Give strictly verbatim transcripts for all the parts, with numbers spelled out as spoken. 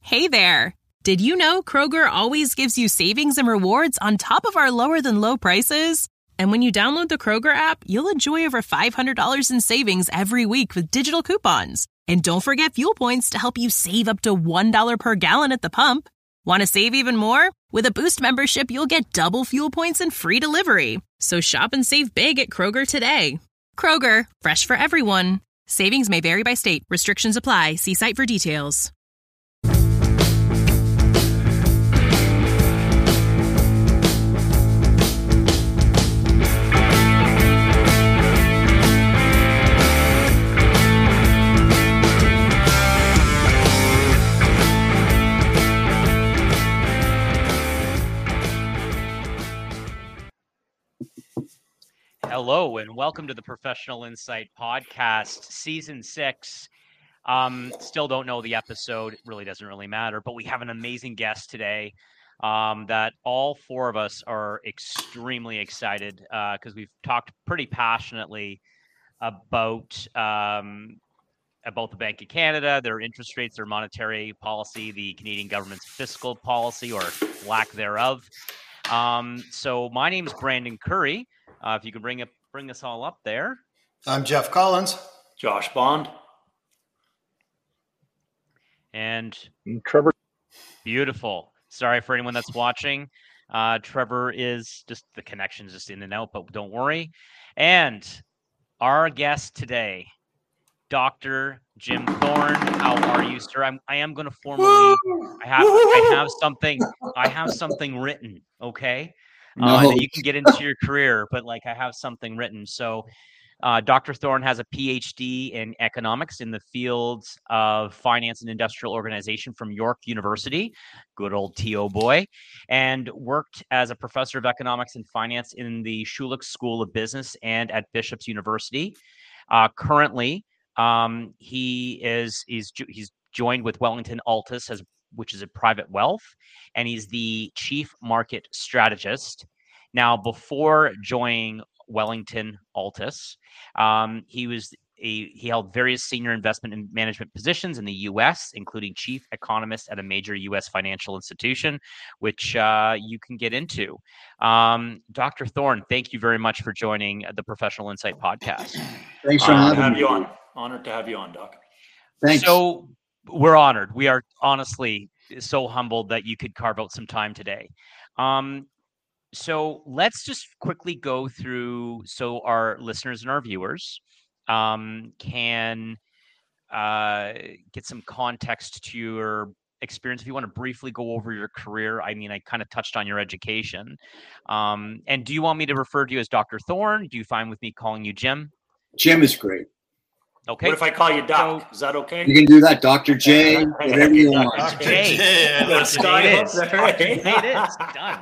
Hey there! Did you know Kroger always gives you savings and rewards on top of our lower-than-low prices? And when you download the Kroger app, you'll enjoy over five hundred dollars in savings every week with digital coupons. And don't forget fuel points to help you save up to one dollar per gallon at the pump. Want to save even more? With a Boost membership, you'll get double fuel points and free delivery. So shop and save big at Kroger today. Kroger, fresh for everyone. Savings may vary by state. Restrictions apply. See site for details. Hello, and welcome to the Professional Insight Podcast, Season six. Um, still don't know the episode. It really doesn't really matter, but we have an amazing guest today um, that all four of us are extremely excited because uh, we've talked pretty passionately about, um, about the Bank of Canada, their interest rates, their monetary policy, the Canadian government's fiscal policy or lack thereof. Um, so my name is Brandon Curry. Uh, if you can bring up, bring us all up there. I'm Jeff Collins. Josh Bond. And Trevor. Beautiful. Sorry for anyone that's watching. Uh, Trevor is just, the connection's just in and out, but don't worry. And our guest today, Doctor Jim Thorne. How are you, sir? I'm, I am going to formally, I have, I have something, I have something written. Okay. Uh, No. that you can get into your career, but like I have something written. So uh, Doctor Thorne has a P H D in economics in the fields of finance and industrial organization from York University, good old T O boy, and worked as a professor of economics and finance in the Schulich School of Business and at Bishop's University. Uh, currently, um, he is he's he's joined with Wellington Altus as which is a private wealth, and he's the chief market strategist. Now, before joining Wellington Altus, um, he was a, he held various senior investment and management positions in the U S, including chief economist at a major U S financial institution, which uh, you can get into. Um, Doctor Thorne, thank you very much for joining the Professional Insight Podcast. Thanks for Honored having to have me. you on. Honored to have you on, Doc. Thanks. So we're honored. We are honestly so humbled that you could carve out some time today. Um, so let's just quickly go through so our listeners and our viewers um, can uh, get some context to your experience. If you want to briefly go over your career, I mean, I kind of touched on your education. Um, and do you want me to refer to you as Doctor Thorne? Do you find with me calling you Jim? Jim is great. Okay. What if I call you Doc? So- Is that okay? You can do that, Doctor J, whatever you want. Doctor J. Yeah, Doctor J J it up is. there. Doctor J it is. Done.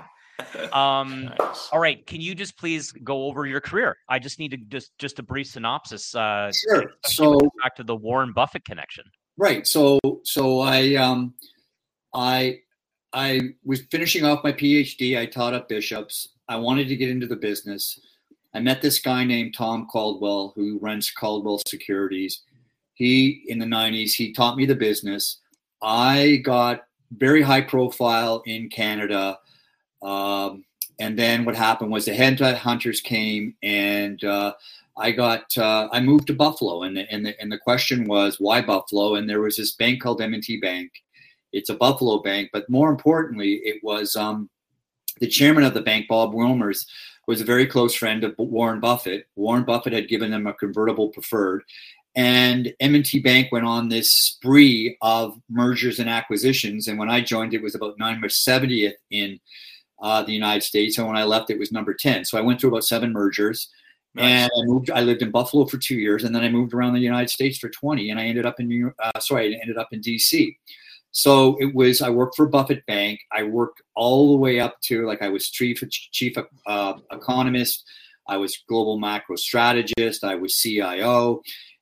Um, Nice. all right. Can you just please go over your career? I just need to just just a brief synopsis. Uh, Sure. especially with So, back to the Warren Buffett connection. right. So, so I, um, I, I was finishing off my P H D. I taught at Bishop's. I wanted to get into the business. I met this guy named Tom Caldwell who runs Caldwell Securities. He, in the nineties, he taught me the business. I got very high profile in Canada. Um, and then what happened was the headhunters came and uh, I got, uh, I moved to Buffalo and the, and, the, and the question was why Buffalo? And there was this bank called M and T Bank. It's a Buffalo bank, but more importantly, it was um, the chairman of the bank, Bob Wilmers, was a very close friend of Warren Buffett. Warren Buffett had given them a convertible preferred. And M and T Bank went on this spree of mergers and acquisitions. And when I joined, it was about number seventieth in uh, the United States. And when I left, it was number ten. So I went through about seven mergers. Nice. And I moved. I lived in Buffalo for two years, and then I moved around the United States for twenty. And I ended up in New York. Uh, sorry, I ended up in D C. So it was. I worked for Buffett Bank. I worked all the way up to like I was chief chief uh, economist. I was global macro strategist. I was C I O.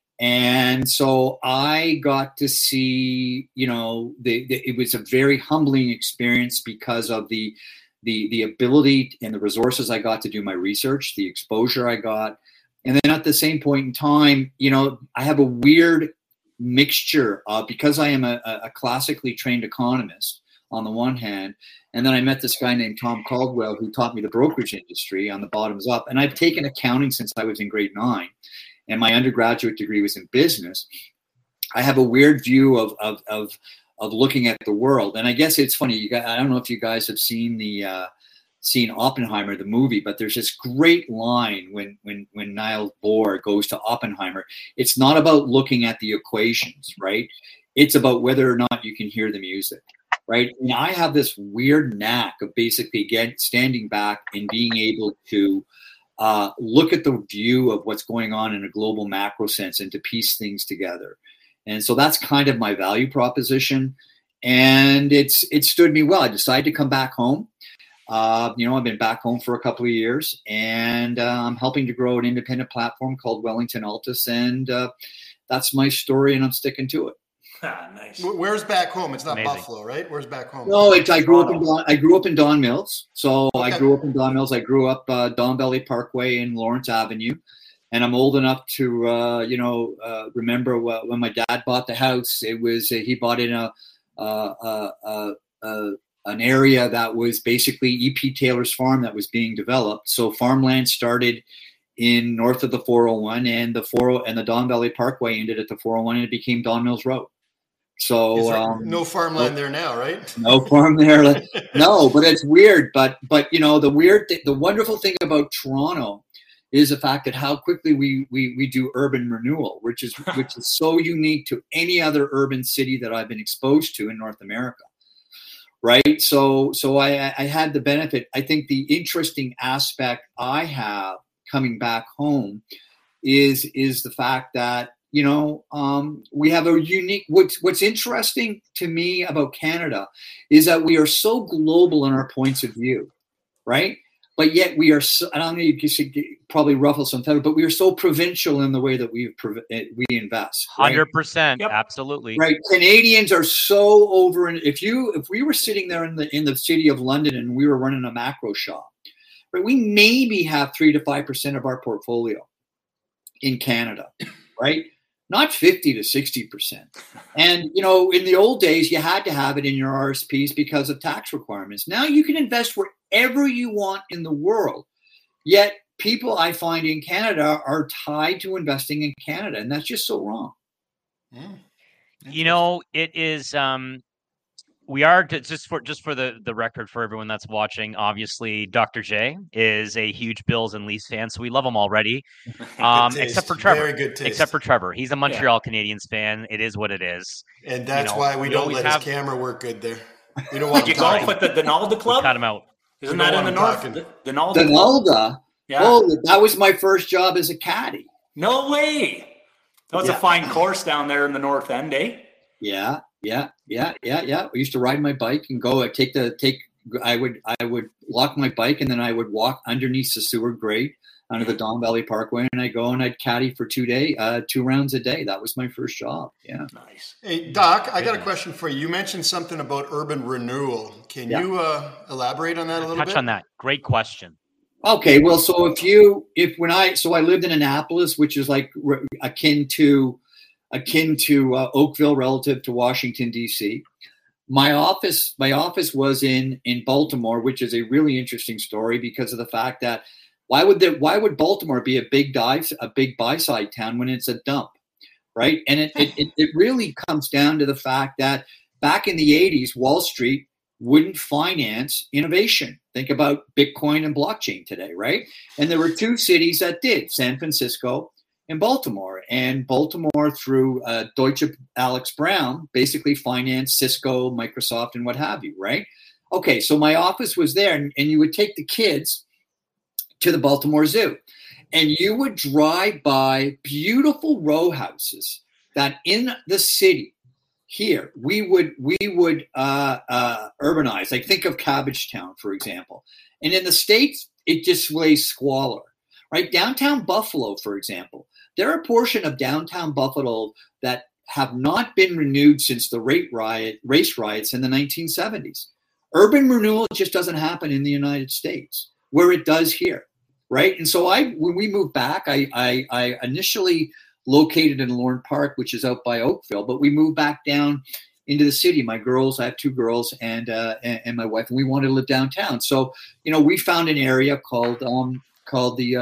And so I got to see, you know, the, the, it was a very humbling experience because of the, the, the ability and the resources I got to do my research, the exposure I got. And then at the same point in time, you know, I have a weird mixture of, because I am a, a classically trained economist on the one hand, and then I met this guy named Tom Caldwell who taught me the brokerage industry on the bottoms up. And I've taken accounting since I was in grade nine, and my undergraduate degree was in business. I have a weird view of of of, of looking at the world. And I guess it's funny. You guys, I don't know if you guys have seen the uh, seen Oppenheimer, the movie, but there's this great line when when when Niels Bohr goes to Oppenheimer. It's not about looking at the equations, right? It's about whether or not you can hear the music. Right. And I have this weird knack of basically get, standing back and being able to uh, look at the view of what's going on in a global macro sense and to piece things together. And so that's kind of my value proposition. And it's it stood me well. I decided to come back home. Uh, you know, I've been back home for a couple of years, and uh, I'm helping to grow an independent platform called Wellington Altus. And uh, that's my story, and I'm sticking to it. Ah, nice. Where's back home? It's not Amazing. Buffalo, right? Where's back home? No, it's, I grew up in Don, I grew up in Don Mills. So Okay. I grew up in Don Mills. I grew up uh, Don Valley Parkway in Lawrence Avenue, and I'm old enough to uh, you know uh, remember wh- when my dad bought the house. It was uh, he bought in a uh, uh, uh, uh, an area that was basically E P Taylor's farm that was being developed. So farmland started in north of the four oh one, and the four and the Don Valley Parkway ended at the four oh one, and it became Don Mills Road. So Is there um, no farmland there now, right? no farm there. No, but it's weird. But but you know the weird, th- the wonderful thing about Toronto is the fact that how quickly we we we do urban renewal, which is which is so unique to any other urban city that I've been exposed to in North America. Right. So so I I had the benefit. I think the interesting aspect I have coming back home is is the fact that, you know, um, we have a unique, what's, what's interesting to me about Canada is that we are so global in our points of view, right? But yet we are, so, and I'm going to probably ruffle some feathers, but we are so provincial in the way that we we invest. one hundred percent. Yep. Absolutely. Right. Canadians are so over. And if you, if we were sitting there in the, in the city of London and we were running a macro shop, right, we maybe have three to five percent of our portfolio in Canada, right? Not fifty to sixty percent. And, you know, in the old days, you had to have it in your R S Ps because of tax requirements. Now you can invest wherever you want in the world. Yet people I find in Canada are tied to investing in Canada. And that's just so wrong. Mm. You know, it is, um, we are just for just for the, the record for everyone that's watching. Obviously, Doctor J is a huge Bills and Leafs fan, so we love him already. Um, except for Trevor, Very good taste. except for Trevor, he's a Montreal yeah. Canadiens fan. It is what it is, and that's you know, why we, we don't let have... his camera work good there. We don't want. Did you golf with the Donalda Club? We cut him out. Isn't that in the north? The, Donalda. Donalda. Yeah. Oh, that was my first job as a caddy. No way. That was yeah. a fine course down there in the North End, eh? Yeah. Yeah, yeah, yeah, yeah. I used to ride my bike and go. I'd take the take. I would I would lock my bike and then I would walk underneath the Seward grade under the Don Valley Parkway, and I'd go and I'd caddy for two day, uh, two rounds a day. That was my first job. Yeah, nice. Hey Doc, I got a question for you. You mentioned something about urban renewal. Can yeah. you uh, elaborate on that a little Touch bit? Touch on that. Great question. Okay, well, so if you if when I so I lived in Annapolis, which is like akin to. akin to uh, Oakville relative to Washington, D C. My office, my office was in, in Baltimore, which is a really interesting story because of the fact that why would there, why would Baltimore be a big dive, a big buy side town when it's a dump, right? And it, it, it really comes down to the fact that back in the eighties, Wall Street wouldn't finance innovation. Think about Bitcoin and blockchain today, right? And there were two cities that did, San Francisco in Baltimore, and Baltimore through uh, Deutsche Alex Brown basically financed Cisco, Microsoft, and what have you, right? Okay, so my office was there, and, and you would take the kids to the Baltimore Zoo, and you would drive by beautiful row houses that in the city here we would we would uh, uh, urbanize. Like think of Cabbagetown, for example, and in the States it displays squalor. Right, downtown Buffalo, for example, there are a portion of downtown Buffalo that have not been renewed since the rate riot, race riots in the nineteen seventies. Urban renewal just doesn't happen in the United States, where it does here, right? And so I, when we moved back, I, I, I initially located in Lorne Park, which is out by Oakville. But we moved back down into the city. My girls, I have two girls and, uh, and, and my wife, and we wanted to live downtown. So, you know, we found an area called, um, called the, uh,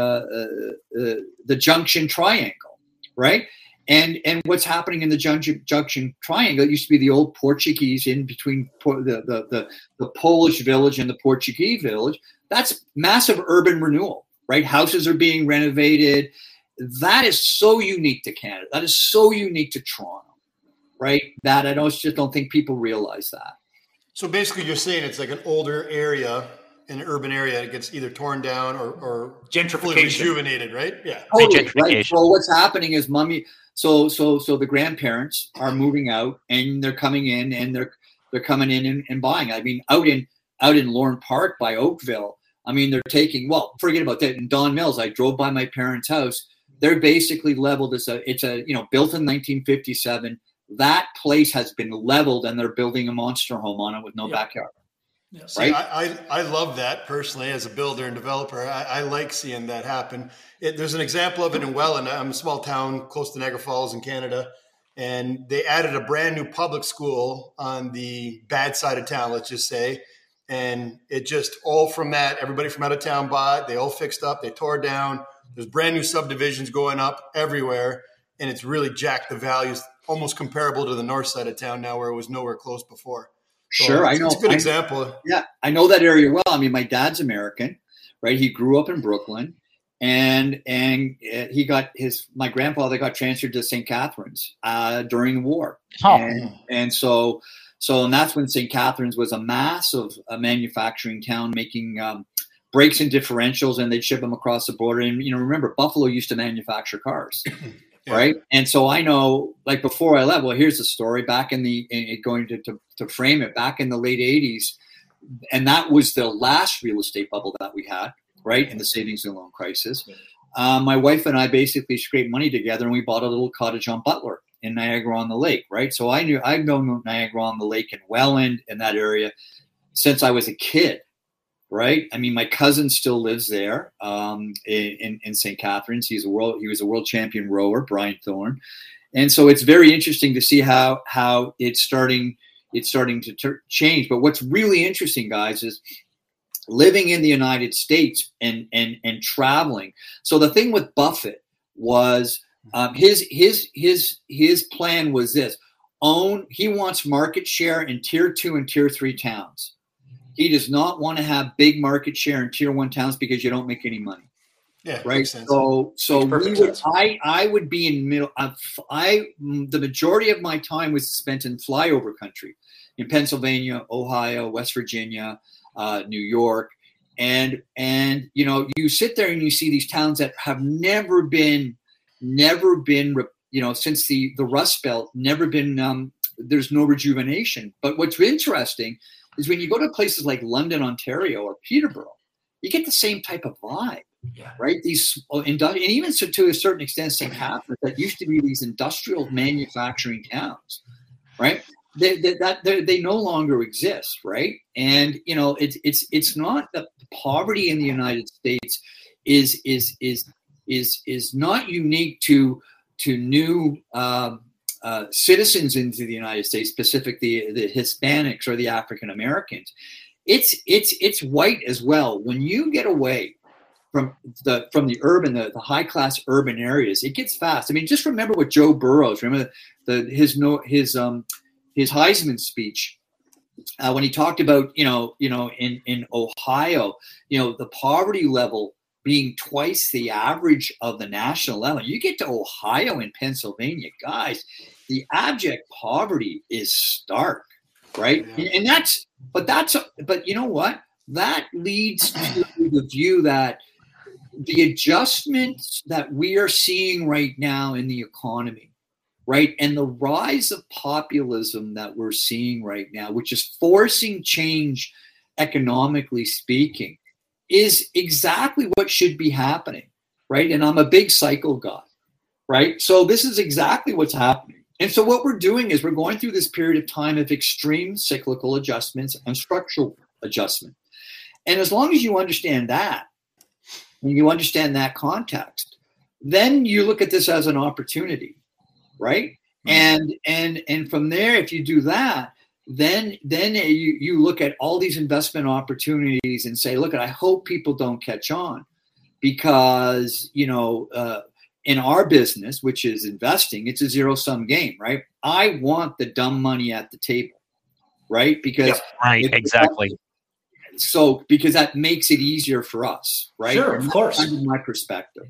uh, uh, the Junction Triangle, right? And, and what's happening in the Junction, Junction Triangle, it used to be the old Portuguese in between the, the, the, the Polish village and the Portuguese village. That's massive urban renewal, right? Houses are being renovated. That is so unique to Canada. That is so unique to Toronto. Right, that I don't just don't think people realize that. So basically, you're saying it's like an older area, an urban area that gets either torn down or, or gentrification, rejuvenated, right? Yeah, totally, right. So what's happening is, mummy. So so so the grandparents are moving out, and they're coming in, and they're they're coming in and, and buying. I mean, out in out in Lorne Park by Oakville. I mean, they're taking. Well, forget about that. In Don Mills, I drove by my parents' house. They're basically leveled as a. It's a you know built in nineteen fifty-seven. That place has been leveled and they're building a monster home on it with no yeah. backyard. Yeah. See, right? I, I, I love that personally as a builder and developer. I, I like seeing that happen. It, there's an example of it in Welland. I'm a small town close to Niagara Falls in Canada. And they added a brand new public school on the bad side of town, let's just say. And it just all from that, everybody from out of town bought, they all fixed up, they tore down. There's brand new subdivisions going up everywhere. And it's really jacked the values, almost comparable to the north side of town now, where it was nowhere close before. So sure, I know. It's a good I, example. Yeah, I know that area well. I mean, my dad's American, right? He grew up in Brooklyn, and and he got his my grandfather got transferred to Saint Catharines uh, during the war, oh. and and so so and that's when Saint Catharines was a massive uh, manufacturing town, making um, brakes and differentials, and they'd ship them across the border. And you know, remember, Buffalo used to manufacture cars. Yeah. Right. And so I know, like before I left, well, here's the story back in the, in, going to, to, to frame it back in the late eighties. And that was the last real estate bubble that we had, right, in the savings and loan crisis. Um, my wife and I basically scraped money together and we bought a little cottage on Butler in Niagara-on-the-Lake, right? So I knew, I've known Niagara-on-the-Lake and Welland in that area since I was a kid. Right. I mean, my cousin still lives there um, in, in Saint Catharines. He's a world. He was a world champion rower, Brian Thorne. And so it's very interesting to see how how it's starting it's starting to ter- change. But what's really interesting, guys, is living in the United States and and and traveling. So the thing with Buffett was um, his his his his plan was this: own. He wants market share in tier two and tier three towns. He does not want to have big market share in tier one towns because you don't make any money. Yeah, right. So, so we would, I, I would be in middle. Uh, I, the majority of my time was spent in flyover country, in Pennsylvania, Ohio, West Virginia, uh, New York, and and you know, you sit there and you see these towns that have never been, never been, you know, since the the Rust Belt, never been. Um, there's no rejuvenation. But what's interesting is when you go to places like London, Ontario, or Peterborough, you get the same type of vibe, yeah. right? These and even so to a certain extent, Saint Catharines, that used to be these industrial manufacturing towns, right? They, they, that they, they no longer exist, right? And you know, it's it's it's not that poverty in the United States is is is is is not unique to to new. Um, Uh, citizens into the United States, specifically the Hispanics or the African Americans. It's it's it's white as well. When you get away from the from the urban, the, the high class urban areas, it gets fast. I mean, just remember what Joe Burrows. Remember the his no his um his Heisman speech uh, when he talked about you know you know in in Ohio, you know the poverty level being twice the average of the national level. You get to Ohio and Pennsylvania, guys, the abject poverty is stark, right? Yeah. And that's, but that's, but you know what? That leads to the view that the adjustments that we are seeing right now in the economy, right? And the rise of populism that we're seeing right now, which is forcing change economically speaking, is exactly what should be happening, right? And I'm a big cycle guy, right? So this is exactly what's happening. And so what we're doing is we're going through this period of time of extreme cyclical adjustments and structural adjustment. And as long as you understand that, and you understand that context, then you look at this as an opportunity, right? And and and from there, if you do that, then then you, you look at all these investment opportunities and say, look, I hope people don't catch on, because, you know, uh, in our business, which is investing, it's a zero sum game, right? I want the dumb money at the table, right? Because yep, right, exactly. So because that makes it easier for us, right? Sure, of course. That's my perspective.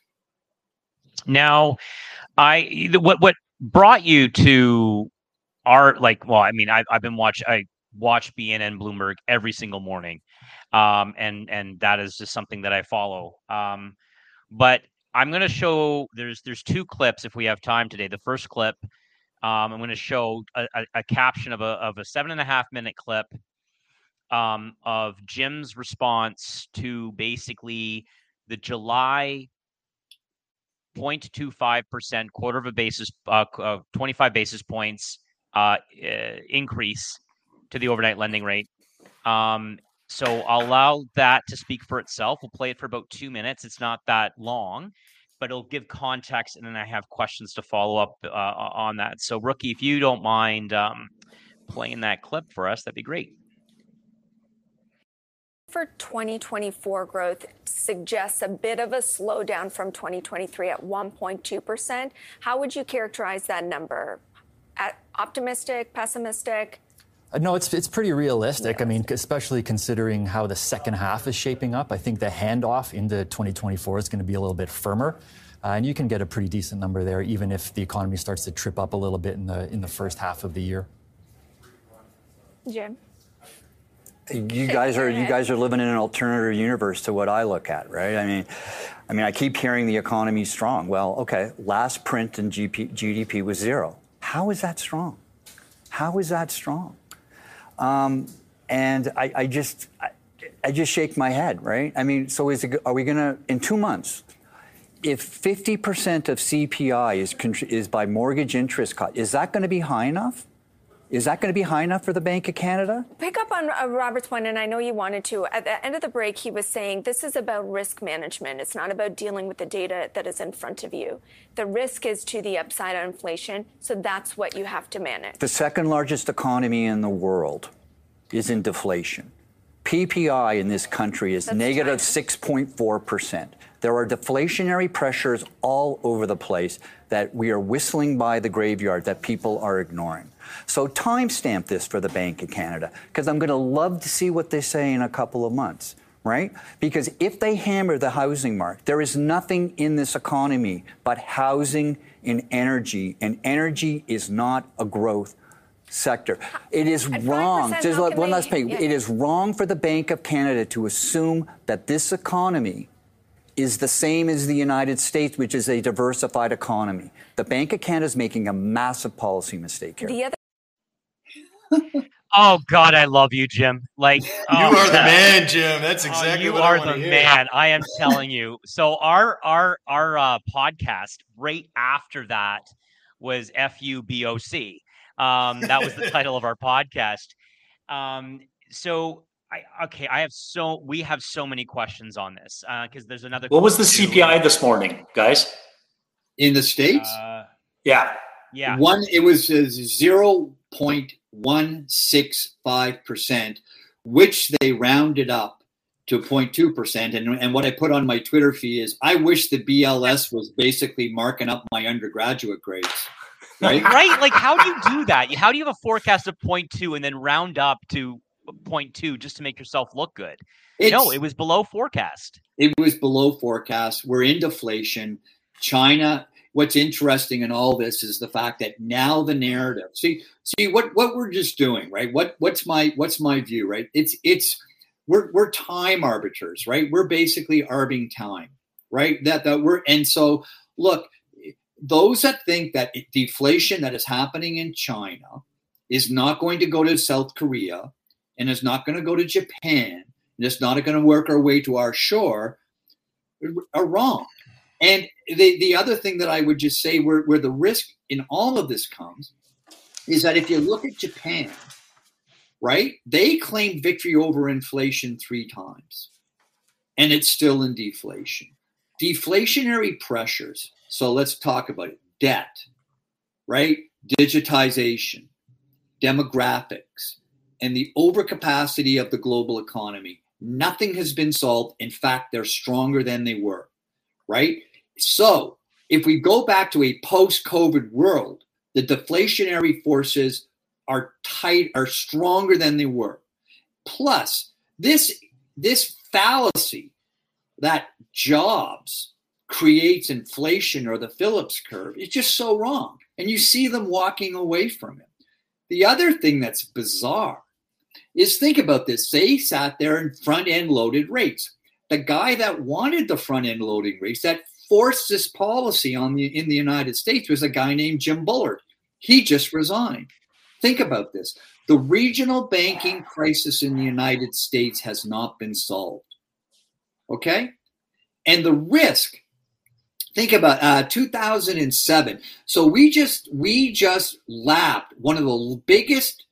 Now, I what what brought you to our, like, well, I mean, I've I've been watch I watch B N N Bloomberg every single morning, um, and and that is just something that I follow. Um, but I'm going to show there's there's two clips if we have time today. The first clip, um, I'm going to show a, a, a caption of a of a seven and a half minute clip, um, of Jim's response to basically the July zero point two five percent, quarter of a basis, uh, uh, twenty-five basis points uh, uh, increase to the overnight lending rate. Um, so I'll allow that to speak for itself. We'll play it for about two minutes. It's not that long, but it'll give context, and then I have questions to follow up uh, on that. So, Rookie, if you don't mind um, playing that clip for us, that'd be great. For twenty twenty-four, growth suggests a bit of a slowdown from twenty twenty-three at one point two percent. How would you characterize that number? At optimistic, pessimistic? Uh, no, it's it's pretty realistic. Yeah. I mean, especially considering how the second half is shaping up. I think the handoff into twenty twenty-four is going to be a little bit firmer, uh, and you can get a pretty decent number there, even if the economy starts to trip up a little bit in the in the first half of the year. Jim? You guys are you guys are living in an alternative universe to what I look at, right? I mean, I mean, I keep hearing the economy's strong. Well, okay, last print in G D P was zero. How is that strong? How is that strong? Um, and I, I just I, I just shake my head, right? I mean, so is it, are we going to in two months? If fifty percent of C P I is is by mortgage interest cut, is that going to be high enough? Is that going to be high enough for the Bank of Canada? Pick up on uh, Robert's point, and I know you wanted to. At the end of the break, he was saying this is about risk management. It's not about dealing with the data that is in front of you. The risk is to the upside of inflation, so that's what you have to manage. The second largest economy in the world is in deflation. P P I in this country is that's negative six point four percent. There are deflationary pressures all over the place that we are whistling by the graveyard that people are ignoring. So timestamp this for the Bank of Canada, because I'm going to love to see what they say in a couple of months, right? Because if they hammer the housing market, there is nothing in this economy but housing and energy, and energy is not a growth sector. It is wrong. Just one they, last thing. Yeah. It is wrong for the Bank of Canada to assume that this economy is the same as the United States, which is a diversified economy. The Bank of Canada is making a massive policy mistake here. The other- oh, God, I love you, Jim. Like You oh, are the man, Jim. That's exactly oh, what I want to hear. You are the hear. man. I am telling you. So our our our uh, podcast right after that was F U B O C. Um, that was the title of our podcast. Um, so... I, okay, I have so we have so many questions on this because uh, there's another. What was the C P I this morning, guys? In the States? Uh, yeah, yeah. One, it was zero point one six five percent, which they rounded up to zero point two percent. And and what I put on my Twitter feed is, I wish the B L S was basically marking up my undergraduate grades. Right? Right? Like, how do you do that? How do you have a forecast of zero point two and then round up to zero point two just to make yourself look good? It's, no, it was below forecast. It was below forecast. We're in deflation. China, what's interesting in all this is the fact that now the narrative. See, see what, what we're just doing, right? What what's my what's my view, right? It's it's we're we're time arbiters, right? We're basically arbing time, right? That that we're and so look, those that think that deflation that is happening in China is not going to go to South Korea, and it's not going to go to Japan, and it's not going to work our way to our shore, are wrong. And the, the other thing that I would just say where, where the risk in all of this comes is that if you look at Japan, right, they claimed victory over inflation three times, and it's still in deflation. deflationary pressures. So let's talk about it. Debt, right? Digitization, demographics, and the overcapacity of the global economy. Nothing has been solved. In fact, they're stronger than they were, right? So if we go back to a post-COVID world, the deflationary forces are tight, are stronger than they were. Plus, this, this fallacy that jobs creates inflation or the Phillips curve is just so wrong. And you see them walking away from it. The other thing that's bizarre is, think about this. They sat there and front-end loaded rates. The guy that wanted the front-end loading rates, that forced this policy on the in the United States, was a guy named Jim Bullard. He just resigned. Think about this. The regional banking crisis in the United States has not been solved. Okay? And the risk, think about uh, two thousand seven. So we just we just lapped one of the biggest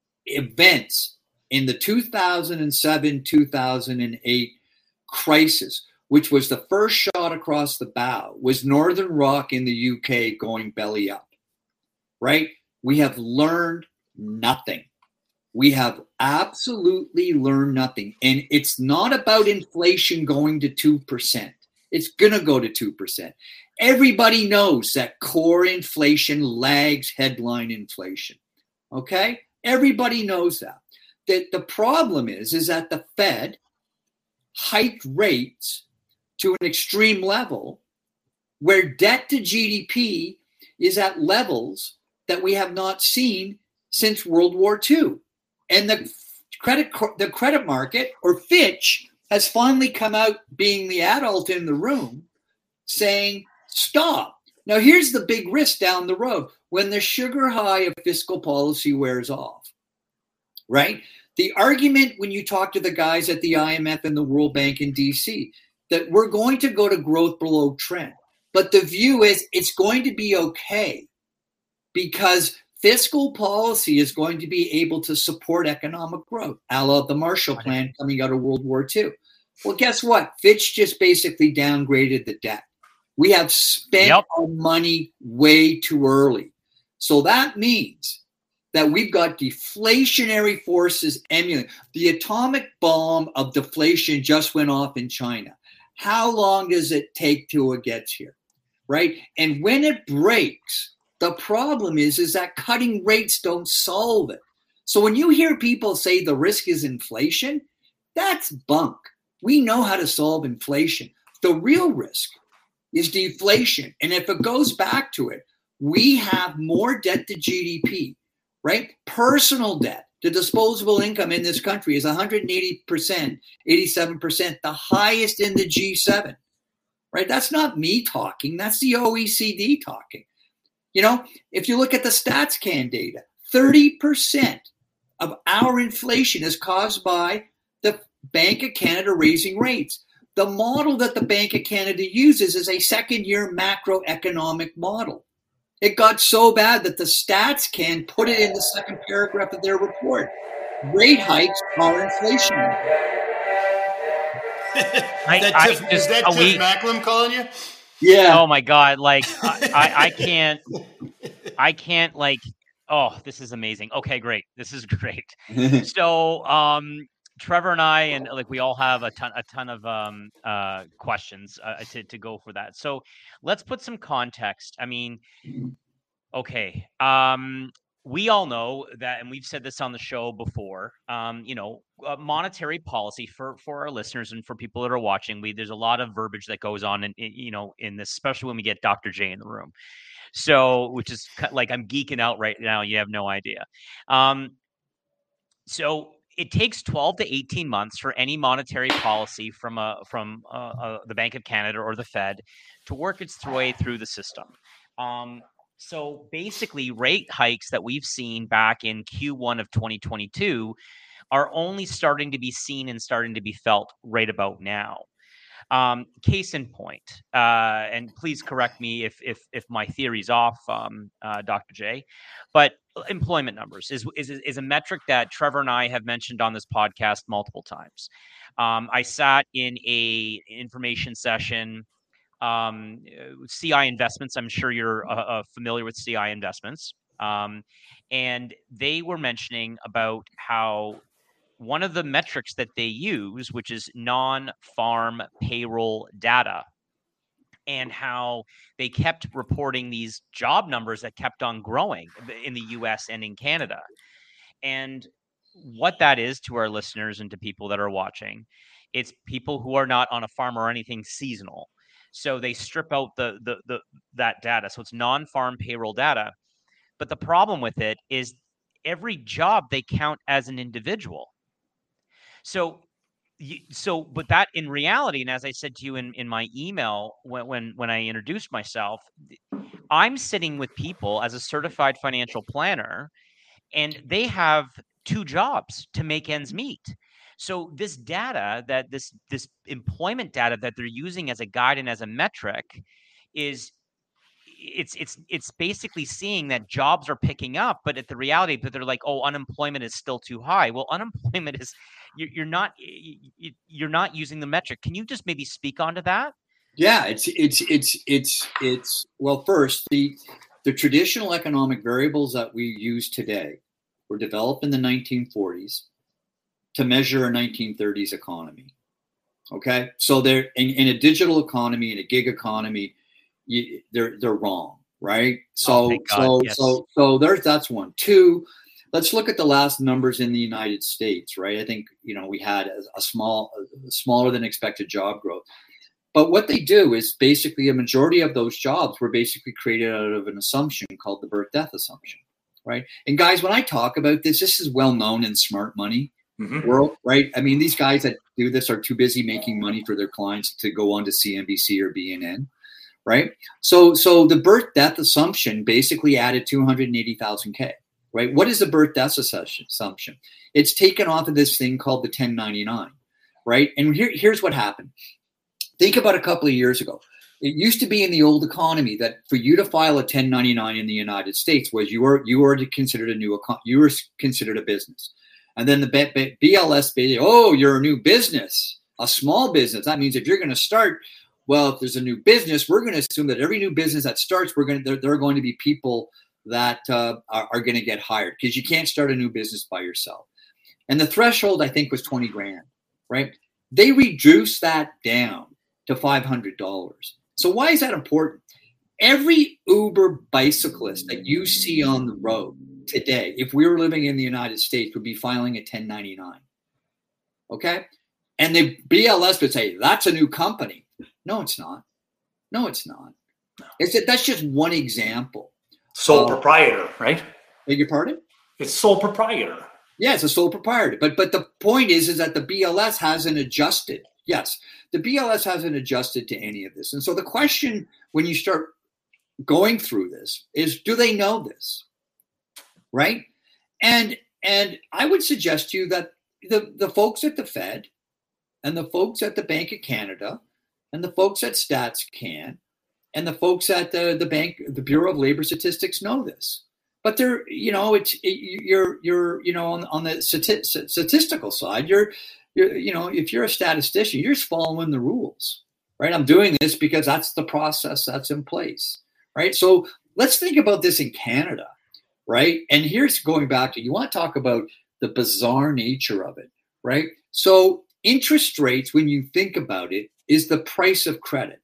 events in the two thousand seven, two thousand eight crisis, which was the first shot across the bow, was Northern Rock in the U K going belly up, right? We have learned nothing. We have absolutely learned nothing. And it's not about inflation going to two percent. It's going to go to two percent. Everybody knows that core inflation lags headline inflation, okay? Everybody knows that. The, the problem is, is that the Fed hiked rates to an extreme level where debt to G D P is at levels that we have not seen since World War Two. And the credit the credit market, or Fitch, has finally come out, being the adult in the room, saying, stop. Now, here's the big risk down the road. When the sugar high of fiscal policy wears off, right? The argument when you talk to the guys at the I M F and the World Bank in D C, that we're going to go to growth below trend. But the view is it's going to be okay because fiscal policy is going to be able to support economic growth, a la the Marshall Plan coming out of World War Two. Well, guess what? Fitch just basically downgraded the debt. We have spent yep. our money way too early. So that means that we've got deflationary forces emulating. The atomic bomb of deflation just went off in China. How long does it take till it gets here, right? And when it breaks, the problem is, is that cutting rates don't solve it. So when you hear people say the risk is inflation, that's bunk. We know how to solve inflation. The real risk is deflation. And if it goes back to it, we have more debt to G D P, right? Personal debt to disposable income in this country is one hundred eighty percent, eighty-seven percent, the highest in the G seven, right? That's not me talking. That's the O E C D talking. You know, if you look at the StatsCan data, thirty percent of our inflation is caused by the Bank of Canada raising rates. The model that the Bank of Canada uses is a second-year macroeconomic model. It got so bad that the StatsCan put it in the second paragraph of their report. Rate hikes are inflation. I, that Tiff, I, is that Tiff we, Macklem calling you? Yeah. Oh my God. Like I, I, I can't, I can't like, oh, this is amazing. Okay, great. This is great. So, um, Trevor and I, and like, we all have a ton, a ton of, um, uh, questions, uh, to, to go for that. So let's put some context. I mean, okay. Um, we all know that, and we've said this on the show before, um, you know, uh, monetary policy for, for our listeners and for people that are watching, we, there's a lot of verbiage that goes on in, in, you know, in this, especially when we get Doctor J in the room. So, which is like, I'm geeking out right now. You have no idea. Um, so it takes twelve to eighteen months for any monetary policy from a, from uh, uh, the Bank of Canada or the Fed to work its way through the system. Um, So basically, rate hikes that we've seen back in Q one of twenty twenty-two are only starting to be seen and starting to be felt right about now. Um, case in point, uh, and please correct me if if if my theory's off, um, uh, Doctor J, but employment numbers is, is is a metric that Trevor and I have mentioned on this podcast multiple times. Um, I sat in a information session um, C I Investments. I'm sure you're uh, uh, familiar with C I Investments. Um, and they were mentioning about how one of the metrics that they use, which is non-farm payroll data, and how they kept reporting these job numbers that kept on growing in the U S and in Canada. And what that is to our listeners and to people that are watching, it's people who are not on a farm or anything seasonal. So they strip out the the, the that data. So it's non-farm payroll data. But the problem with it is every job they count as an individual. So So, but that in reality, and as I said to you in, in my email when, when when I introduced myself, I'm sitting with people as a certified financial planner, and they have two jobs to make ends meet. So this data, that this this employment data that they're using as a guide and as a metric, is it's it's it's basically seeing that jobs are picking up, but at the reality, but they're like, oh, unemployment is still too high. Well, unemployment is you're, you're not you're not using the metric. Can you just maybe speak onto that? Yeah, it's it's it's it's it's well, first, the the traditional economic variables that we use today were developed in the nineteen forties to measure a nineteen thirties economy. Okay, so they're in, in a digital economy, in a gig economy, you, they're they're wrong, right? So oh, so yes. so so there's that's one. Two, let's look at the last numbers in the United States, right? I think you know we had a, a small, a smaller than expected job growth, but what they do is basically a majority of those jobs were basically created out of an assumption called the birth death assumption, right? And guys, when I talk about this, this is well known in smart money mm-hmm. world, right? I mean, these guys that do this are too busy making money for their clients to go on to C N B C or B N N. Right. So so the birth death assumption basically added two hundred eighty thousand K. Right. What is the birth death assumption? It's taken off of this thing called the ten ninety-nine. Right. And here, here's what happened. Think about a couple of years ago. It used to be in the old economy that for you to file a ten ninety-nine in the United States was you were you were considered a new you were considered a business. And then the B L S, oh, you're a new business, a small business. That means if you're going to start, well, if there's a new business, we're going to assume that every new business that starts, we're going to, there, there are going to be people that uh, are, are going to get hired because you can't start a new business by yourself. And the threshold, I think, was twenty grand, right? They reduced that down to five hundred dollars. So why is that important? Every Uber bicyclist that you see on the road today, if we were living in the United States, would be filing a ten ninety-nine. Okay? And the B L S would say, that's a new company. No, it's not. No, it's not. It's that that's just one example. Sole uh, proprietor, right? Beg your pardon? It's sole proprietor. Yeah, it's a sole proprietor. But but the point is, is that the B L S hasn't adjusted. Yes, the B L S hasn't adjusted to any of this. And so the question when you start going through this is, do they know this? Right? And and I would suggest to you that the, the folks at the Fed and the folks at the Bank of Canada and the folks at StatsCan and the folks at the, the bank, the Bureau of Labor Statistics know this. But they're, you know, it's it, you're you're you know on on the stati- statistical side, you're you're you know if you're a statistician, you're just following the rules, right? I'm doing this because that's the process that's in place, right? So let's think about this in Canada, right? And here's going back to, you want to talk about the bizarre nature of it, right? So interest rates, when you think about it, is the price of credit.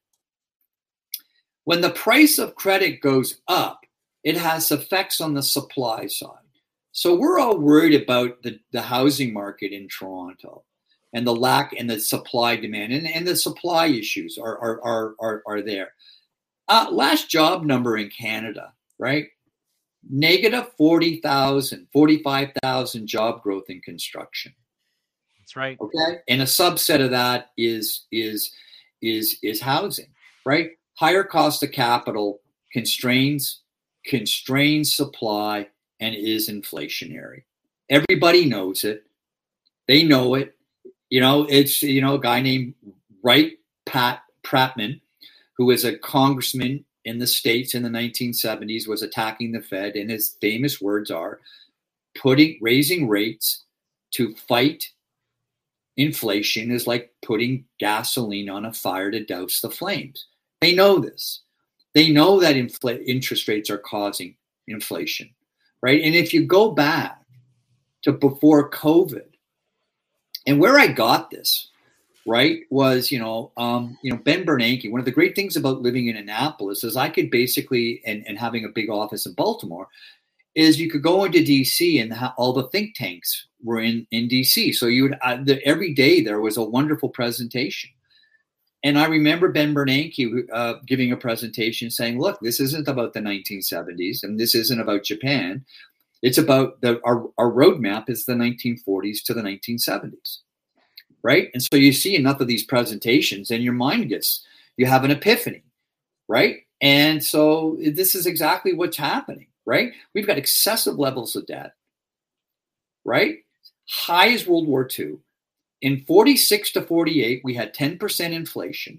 When the price of credit goes up, it has effects on the supply side. So we're all worried about the, the housing market in Toronto and the lack and the supply demand, and, and the supply issues are, are, are, are, are there. Uh, last job number in Canada, right? Negative forty thousand, forty-five thousand job growth in construction. That's right. Okay. And a subset of that is, is, is, is housing, right? Higher cost of capital constrains, constrains supply and is inflationary. Everybody knows it. They know it. You know, it's, you know, a guy named Wright Pat Prattman, who was a congressman in the States in the nineteen seventies, was attacking the Fed. And his famous words are putting, raising rates to fight inflation is like putting gasoline on a fire to douse the flames. They know this. They know that infl- interest rates are causing inflation, right? And if you go back to before COVID, and where I got this, right, was, you know, um, you know, Ben Bernanke, one of the great things about living in Annapolis is I could basically, and, and having a big office in Baltimore, is you could go into D C and ha- all the think tanks were in, in D C. So you would, uh, the, every day there was a wonderful presentation. And I remember Ben Bernanke uh, giving a presentation saying, look, this isn't about the nineteen seventies and this isn't about Japan. It's about the, our, our roadmap is the nineteen forties to the nineteen seventies. Right. And so you see enough of these presentations and your mind gets, you have an epiphany. Right. And so this is exactly what's happening. Right. We've got excessive levels of debt. Right. High as World War Two. In forty-six to forty-eight, we had ten percent inflation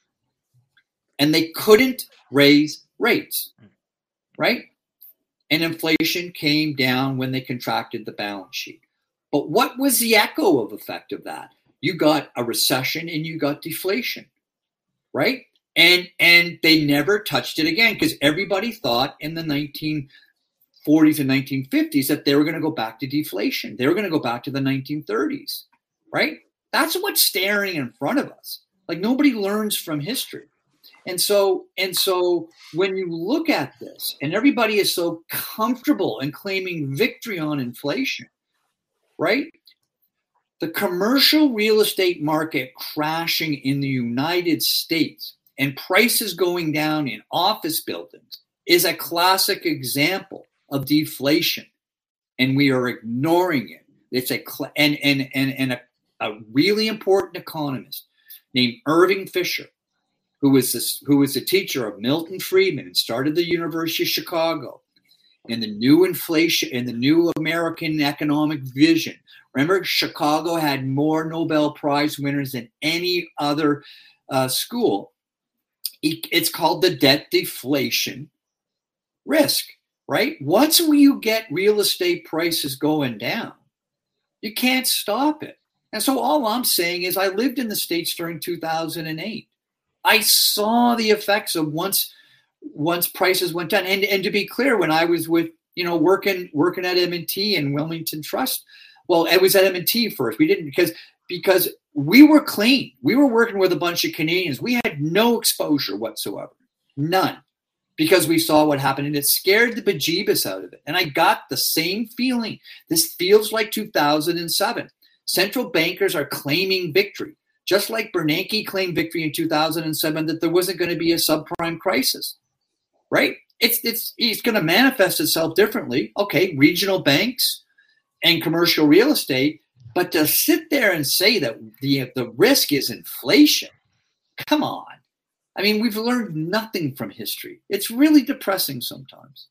and they couldn't raise rates. Right. And inflation came down when they contracted the balance sheet. But what was the echo of effect of that? You got a recession and you got deflation, right? And and they never touched it again because everybody thought in the nineteen forties and nineteen fifties that they were going to go back to deflation. They were going to go back to the nineteen thirties, right? That's what's staring in front of us. Like nobody learns from history. And so and so when you look at this and everybody is so comfortable in claiming victory on inflation, right? The commercial real estate market crashing in the United States and prices going down in office buildings is a classic example of deflation. And we are ignoring it. It's a cl- and and and, and a, a really important economist named Irving Fisher, who was this, who was a teacher of Milton Friedman and started the University of Chicago in the new inflation in the new American economic vision. Remember, Chicago had more Nobel Prize winners than any other uh, school. It's called the debt deflation risk, right? Once you get real estate prices going down, you can't stop it. And so all I'm saying is I lived in the States during two thousand eight. I saw the effects of once once prices went down. And, and to be clear, when I was with, you know, working working at M and T and Wilmington Trust, well, it was at M and T first. We didn't because because we were clean. We were working with a bunch of Canadians. We had no exposure whatsoever, none, because we saw what happened and it scared the bejeebus out of it. And I got the same feeling. This feels like two thousand seven. Central bankers are claiming victory, just like Bernanke claimed victory in two thousand seven that there wasn't going to be a subprime crisis, right? It's it's it's going to manifest itself differently. Okay, regional banks and commercial real estate, but to sit there and say that the the risk is inflation, come on. I mean, we've learned nothing from history. It's really depressing sometimes.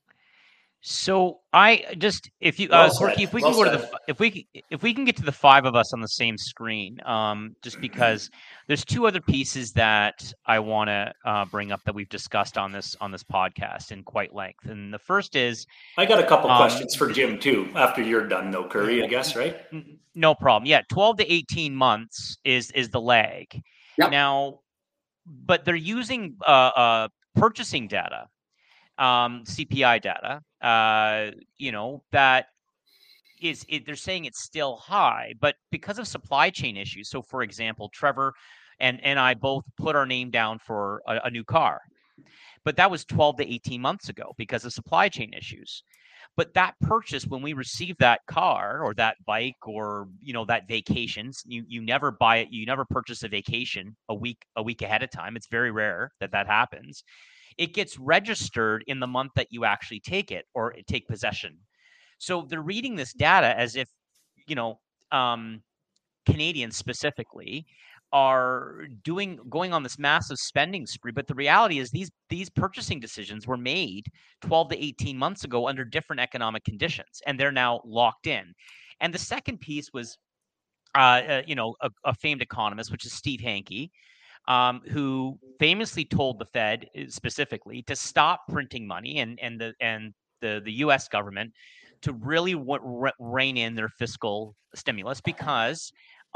So I just if you well uh, Corky, if we well can go said. to the if we if we can get to the five of us on the same screen, um, just because there's two other pieces that I want to uh, bring up that we've discussed on this on this podcast in quite length. And the first is I got a couple um, questions for Jim too after you're done, though, Curry. I guess, right? No problem. Yeah, twelve to eighteen months is is the lag. Yep. Now, but they're using uh, uh, purchasing data, um, C P I data. Uh, you know that is it, they're saying it's still high, but because of supply chain issues. So, for example, Trevor and and I both put our name down for a, a new car, but that was twelve to eighteen months ago because of supply chain issues. But that purchase, when we received that car or that bike or, you know, that vacations, you you never buy it. You never purchase a vacation a week a week ahead of time. It's very rare that that happens. It gets registered in the month that you actually take it or take possession. So they're reading this data as if, you know, um, Canadians specifically are doing going on this massive spending spree. But the reality is these these purchasing decisions were made twelve to eighteen months ago under different economic conditions, and they're now locked in. And the second piece was, uh, uh, you know, a, a famed economist, which is Steve Hanke, um, who famously told the Fed specifically to stop printing money and and the and the the U S government to really w- rein in their fiscal stimulus because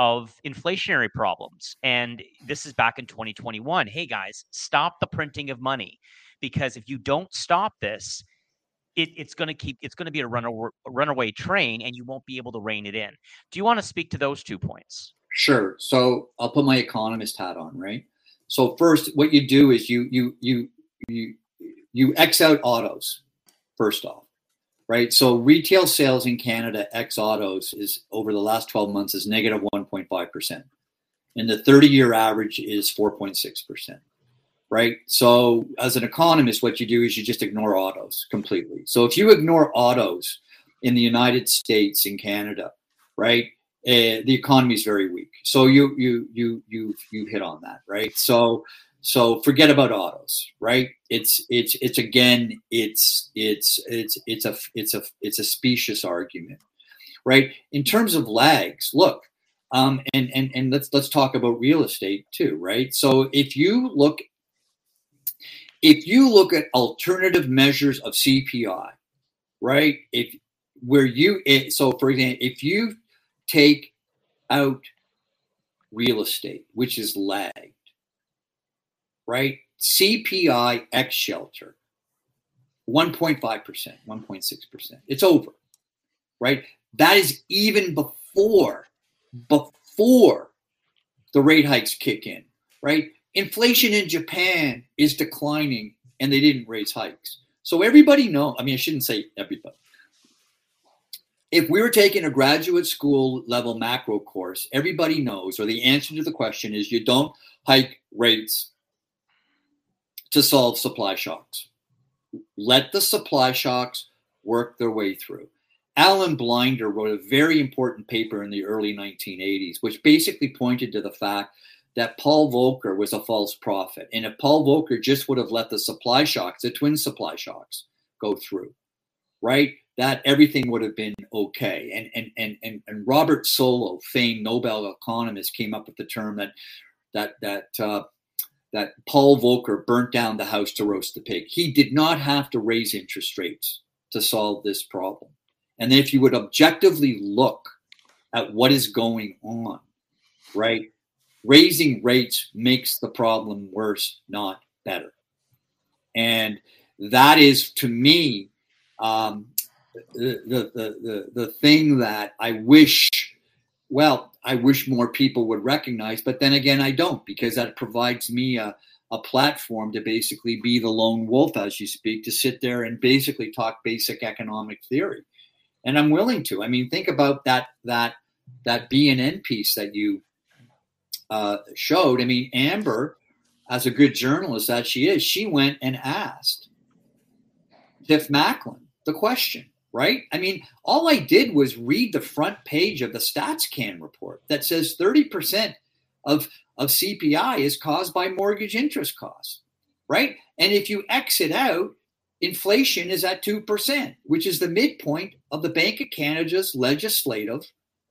of inflationary problems. And this is back in twenty twenty-one. Hey guys, stop the printing of money, because if you don't stop this, it, it's going to keep, it's going to be a, runaway, a runaway train, and you won't be able to rein it in. Do you want to speak to those two points? Sure. So I'll put my economist hat on, right? So first, what you do is you you you you you X out autos, first off, right? So retail sales in Canada X autos is over the last twelve months is negative one point five percent, and the thirty-year average is four point six percent. Right. So as an economist, what you do is you just ignore autos completely. So if you ignore autos in the United States, in Canada, right, uh, the economy is very weak. So you you you you you hit on that, right? So so forget about autos, right? It's it's it's again it's it's it's it's a it's a it's a specious argument, right? In terms of lags, look, um, and and and let's let's talk about real estate too, right? So if you look If you look at alternative measures of C P I, right? If where you it, so for example, if you take out real estate, which is lagged, right? C P I X shelter, one point five percent, one point six percent. It's over, right? That is even before before the rate hikes kick in, right? Inflation in Japan is declining, and they didn't raise hikes. So everybody knows, I mean, I shouldn't say everybody. If we were taking a graduate school level macro course, everybody knows, or the answer to the question is, you don't hike rates to solve supply shocks. Let the supply shocks work their way through. Alan Blinder wrote a very important paper in the early nineteen eighties, which basically pointed to the fact that Paul Volcker was a false prophet. And if Paul Volcker just would have let the supply shocks, the twin supply shocks, go through, right, that everything would have been okay. And and and and, and Robert Solow, famed Nobel economist, came up with the term that that that uh, that Paul Volcker burnt down the house to roast the pig. He did not have to raise interest rates to solve this problem. And if you would objectively look at what is going on, right, raising rates makes the problem worse, not better. And that is, to me, um, the, the, the, the thing that I wish, well, I wish more people would recognize, but then again, I don't, because that provides me a, a platform to basically be the lone wolf, as you speak, to sit there and basically talk basic economic theory. And I'm willing to. I mean, think about that, that, that B N N piece that you Uh, showed. I mean, Amber, as a good journalist that she is, she went and asked Tiff Macklem the question, right? I mean, all I did was read the front page of the StatsCan report that says thirty percent of, of C P I is caused by mortgage interest costs, right? And if you exit out, inflation is at two percent, which is the midpoint of the Bank of Canada's legislative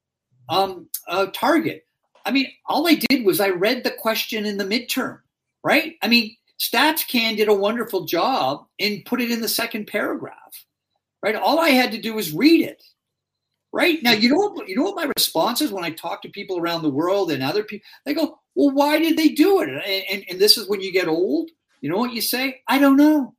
um, uh, target. I mean, all I did was I read the question in the midterm, right? I mean, StatsCan did a wonderful job and put it in the second paragraph, right? All I had to do was read it, right? Now, you know what, you know what my response is when I talk to people around the world and other people? They go, well, why did they do it? And, and, and this is when you get old. You know what you say? I don't know.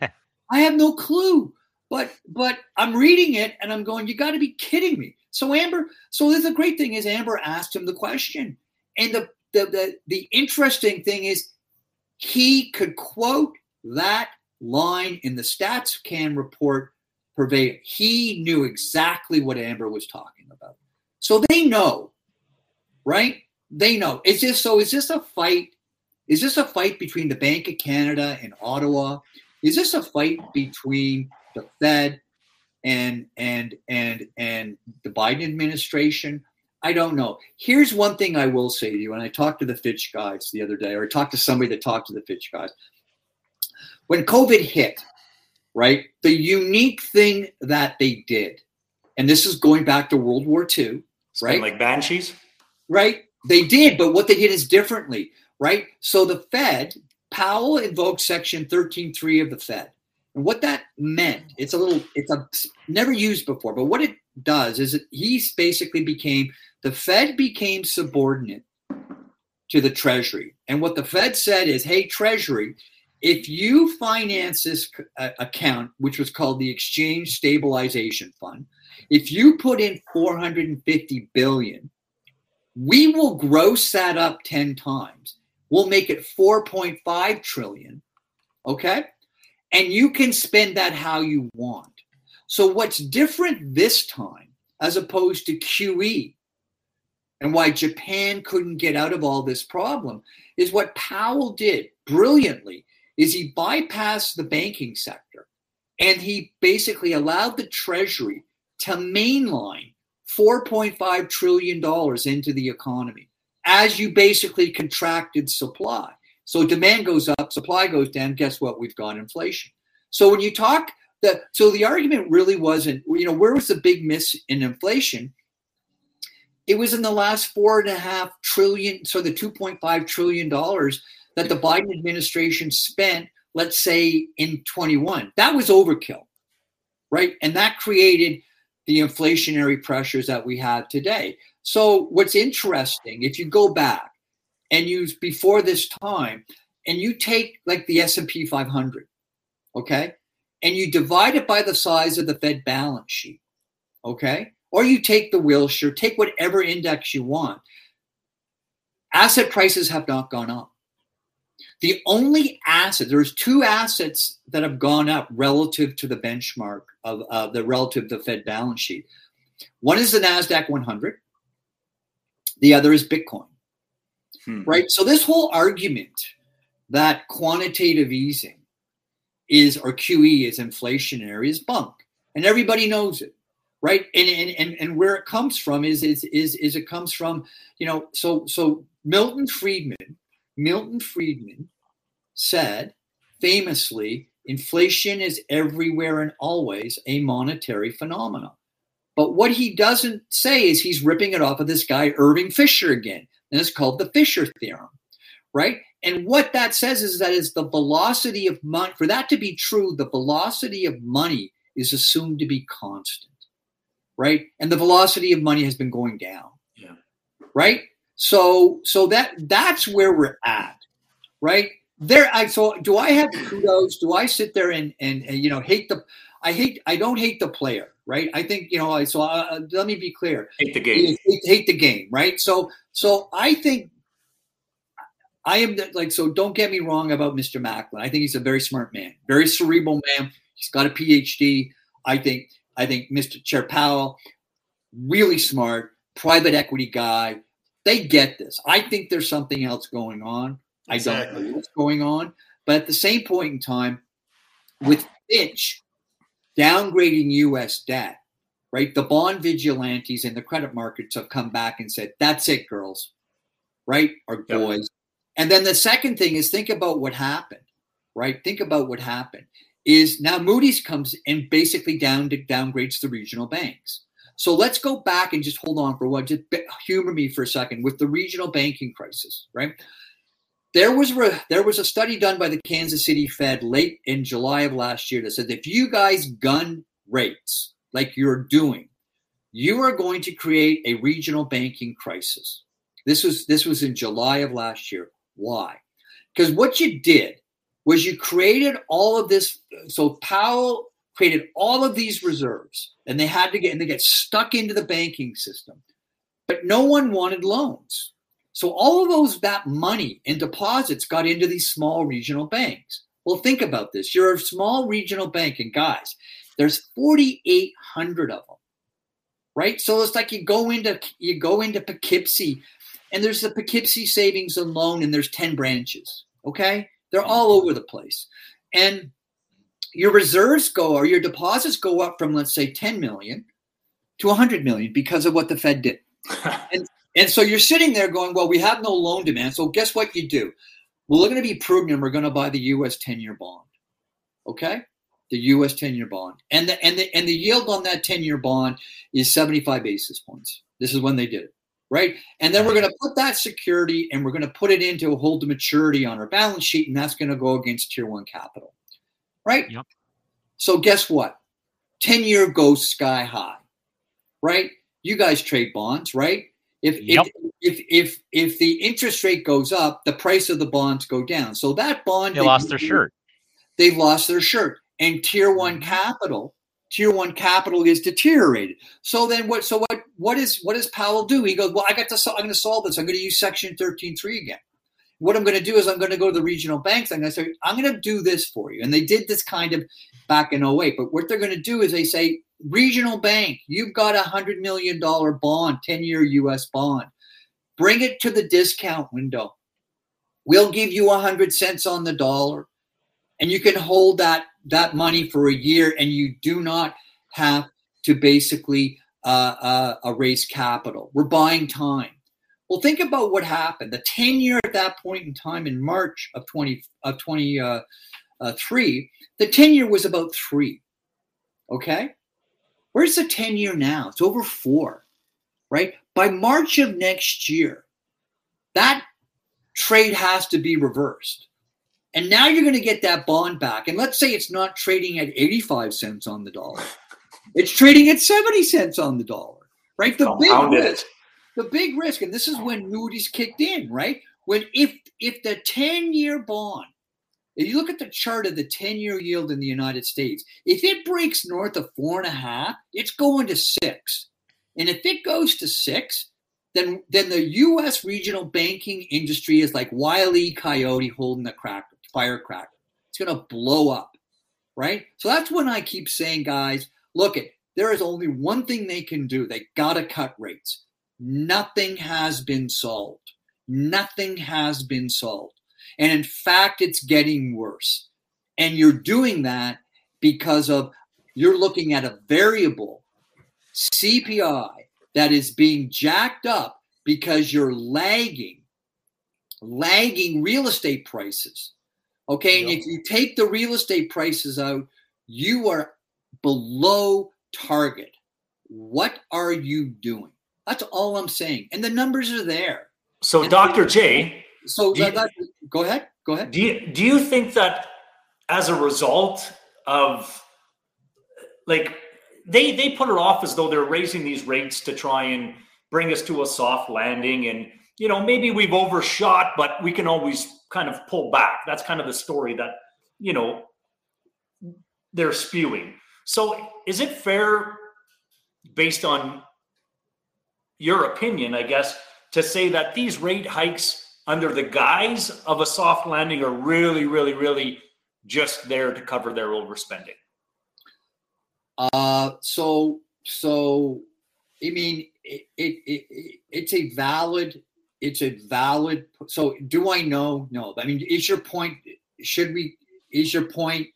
I have no clue. But but I'm reading it and I'm going, you got to be kidding me. So Amber, so the great thing is Amber asked him the question. And the, the, the, the interesting thing is he could quote that line in the StatsCan report verbatim. He knew exactly what Amber was talking about. So they know, right? They know. Is this, so is this a fight? Is this a fight between the Bank of Canada and Ottawa? Is this a fight between the Fed and and and and the Biden administration? I don't know. Here's one thing I will say to you, and I talked to the Fitch guys the other day, or I talked to somebody that talked to the Fitch guys. When COVID hit, right, the unique thing that they did, and this is going back to World War Two, right? Like banshees? Right? They did, but what they did is differently, right? So the Fed, Powell invoked Section thirteen three of the Fed. And what that meant, it's a little, it's a never used before, but what it does is it, he basically became the Fed became subordinate to the Treasury. And what the Fed said is, hey, Treasury, if you finance this uh, account, which was called the Exchange Stabilization Fund, if you put in four hundred fifty billion dollars, we will gross that up ten times. We'll make it four point five trillion dollars, okay? And you can spend that how you want. So what's different this time, as opposed to Q E, and why Japan couldn't get out of all this problem, is what Powell did brilliantly, is he bypassed the banking sector, and he basically allowed the Treasury to mainline four point five trillion dollars into the economy as you basically contracted supply. So demand goes up, supply goes down. Guess what? We've got inflation. So when you talk that, so the argument really wasn't, you know, where was the big miss in inflation? It was in the last four and a half trillion, so the two point five trillion dollars that the Biden administration spent, let's say in twenty-one. That was overkill, right? And that created the inflationary pressures that we have today. So what's interesting, if you go back and use before this time, and you take like the S and P five hundred, okay, and you divide it by the size of the Fed balance sheet, okay, or you take the Wilshire, take whatever index you want, asset prices have not gone up. The only asset, there's two assets that have gone up relative to the benchmark of uh, the relative to the Fed balance sheet. One is the NASDAQ one hundred. The other is Bitcoin, hmm. right? So this whole argument that quantitative easing is, or Q E is inflationary is bunk. And everybody knows it, right? And and and, and where it comes from is, is, is, is it comes from, you know, so so Milton Friedman, Milton Friedman said famously, inflation is everywhere and always a monetary phenomenon. But what he doesn't say is he's ripping it off of this guy, Irving Fisher, again. And it's called the Fisher theorem, right? And what that says is that is the velocity of money. For that to be true, the velocity of money is assumed to be constant, right? And the velocity of money has been going down, yeah. right? So, so that that's where we're at, right? There, I so do I have kudos? Do I sit there and and, and you know hate the? I hate. I don't hate the player, right? I think you know. I so uh, let me be clear. Hate the game. Hate, hate the game, right? So, so I think I am the, like. So don't get me wrong about Mister Macklin. I think he's a very smart man, very cerebral man. He's got a P H D. I think. I think Mister Chair Powell, really smart, private equity guy. They get this. I think there's something else going on. Exactly. I don't know what's going on. But at the same point in time, with Fitch downgrading U S debt, right, the bond vigilantes in the credit markets have come back and said, that's it, girls, right, or yep. boys. And then the second thing is think about what happened, right? Think about what happened is now Moody's comes and basically down downgrades the regional banks. So let's go back and just hold on for what, just humor me for a second with the regional banking crisis, right? There was re- there was a study done by the Kansas City Fed late in July of last year that said if you guys gun rates like you're doing, you are going to create a regional banking crisis. This was this was in July of last year. Why? Because what you did was you created all of this. So Powell created all of these reserves, and they had to get and they get stuck into the banking system, but no one wanted loans. So all of those, that money and deposits got into these small regional banks. Well, think about this. You're a small regional bank, and guys, there's forty-eight hundred of them, right? So it's like you go into you go into Poughkeepsie, and there's the Poughkeepsie Savings and Loan, and there's ten branches, okay? They're all over the place. And your reserves go, or your deposits go up from, let's say, ten million to one hundred million because of what the Fed did. and And so you're sitting there going, well, we have no loan demand. So guess what you do? Well, we're going to be prudent and we're going to buy the U S ten-year bond. Okay? The U S ten-year bond. And the and the and the yield on that ten-year bond is seventy-five basis points. This is when they did it. Right? And then we're going to put that security and we're going to put it into a hold to maturity on our balance sheet, and that's going to go against tier one capital. Right? Yep. So guess what? ten-year goes sky high. Right? You guys trade bonds, right? If, Yep. if if if if the interest rate goes up, the price of the bonds go down. So that bond They lost their shirt. They lost their shirt. And tier one capital, tier one capital is deteriorated. So then what? So what? What is what does Powell do? He goes, well, I got to. I'm going to solve this. I'm going to use Section thirteen three again. What I'm going to do is I'm going to go to the regional banks. I'm going to say, I'm going to do this for you. And they did this kind of back in oh eight. But what they're going to do is they say, regional bank, you've got a one hundred million dollars bond, ten-year U S bond. Bring it to the discount window. We'll give you one hundred cents on the dollar. And you can hold that, that money for a year, and you do not have to basically uh, uh, uh, raise capital. We're buying time. Well, think about what happened. The ten-year at that point in time in March of twenty of twenty-three, the ten-year was about three. Okay? Where's the ten-year now? It's over four, right? By March of next year, that trade has to be reversed. And now you're going to get that bond back. And let's say it's not trading at eighty-five cents on the dollar. It's trading at seventy cents on the dollar, right? The big risk. The big risk, and this is when Moody's kicked in, right? When if if the ten-year bond, if you look at the chart of the ten-year yield in the United States, if it breaks north of four and a half, it's going to six. And if it goes to six, then, then the U S regional banking industry is like Wile E. Coyote holding a cracker, firecracker. It's going to blow up, right? So that's when I keep saying, guys, look, it there is only one thing they can do. They got to cut rates. Nothing has been solved. Nothing has been solved. And in fact, it's getting worse. And you're doing that because of you're looking at a variable C P I that is being jacked up because you're lagging, lagging real estate prices. Okay. And if you take the real estate prices out, you are below target. What are you doing? That's all I'm saying. And the numbers are there. So, and Doctor J. So, you, that, go ahead. Go ahead. Do you, do you think that as a result of, like, they, they put it off as though they're raising these rates to try and bring us to a soft landing. And, you know, maybe we've overshot, but we can always kind of pull back. That's kind of the story that, you know, they're spewing. So is it fair, based on your opinion, I guess, to say that these rate hikes under the guise of a soft landing are really, really, really just there to cover their overspending? Uh, so, so, I mean, it, it, it, it's a valid, it's a valid, so do I know? No. I mean, is your point, should we, is your point,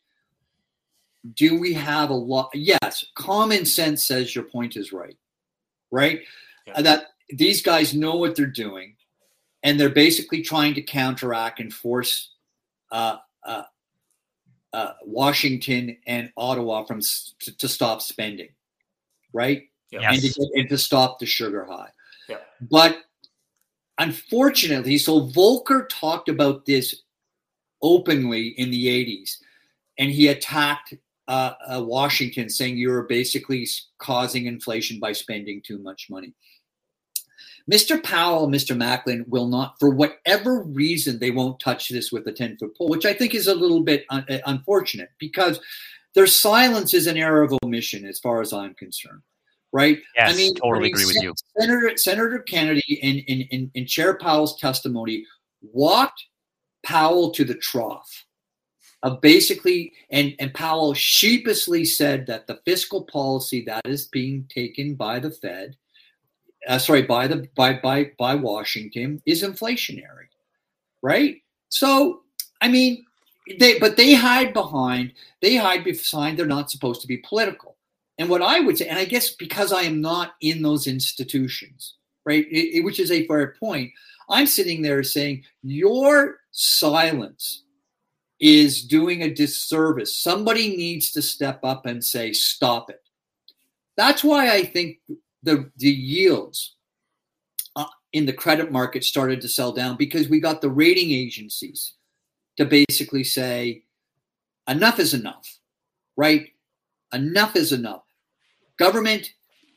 do we have a lot? Yes. Common sense says your point is right, right? Yeah. That these guys know what they're doing, and they're basically trying to counteract and force uh, uh, uh, Washington and Ottawa from to, to stop spending, right? Yes. And, to, and to stop the sugar high. Yeah. But unfortunately, so Volcker talked about this openly in the eighties, and he attacked uh, uh, Washington, saying you were basically causing inflation by spending too much money. Mister Powell, Mister Macklin will not, for whatever reason, they won't touch this with a ten-foot pole, which I think is a little bit un- unfortunate, because their silence is an error of omission as far as I'm concerned, right? Yes, I mean, totally I mean, agree with Sen- you. Senator, Senator Kennedy in, in, in, in Chair Powell's testimony walked Powell to the trough of basically, and, and Powell sheepishly said that the fiscal policy that is being taken by the Fed Uh, sorry, by the by by by Washington is inflationary, right? So, I mean, they but they hide behind they hide behind they're not supposed to be political. And what I would say, and I guess because I am not in those institutions, right, it, it, which is a fair point, I'm sitting there saying your silence is doing a disservice. Somebody needs to step up and say, stop it. That's why I think the the yields uh, in the credit market started to sell down, because we got the rating agencies to basically say enough is enough, right? Enough is enough. Government,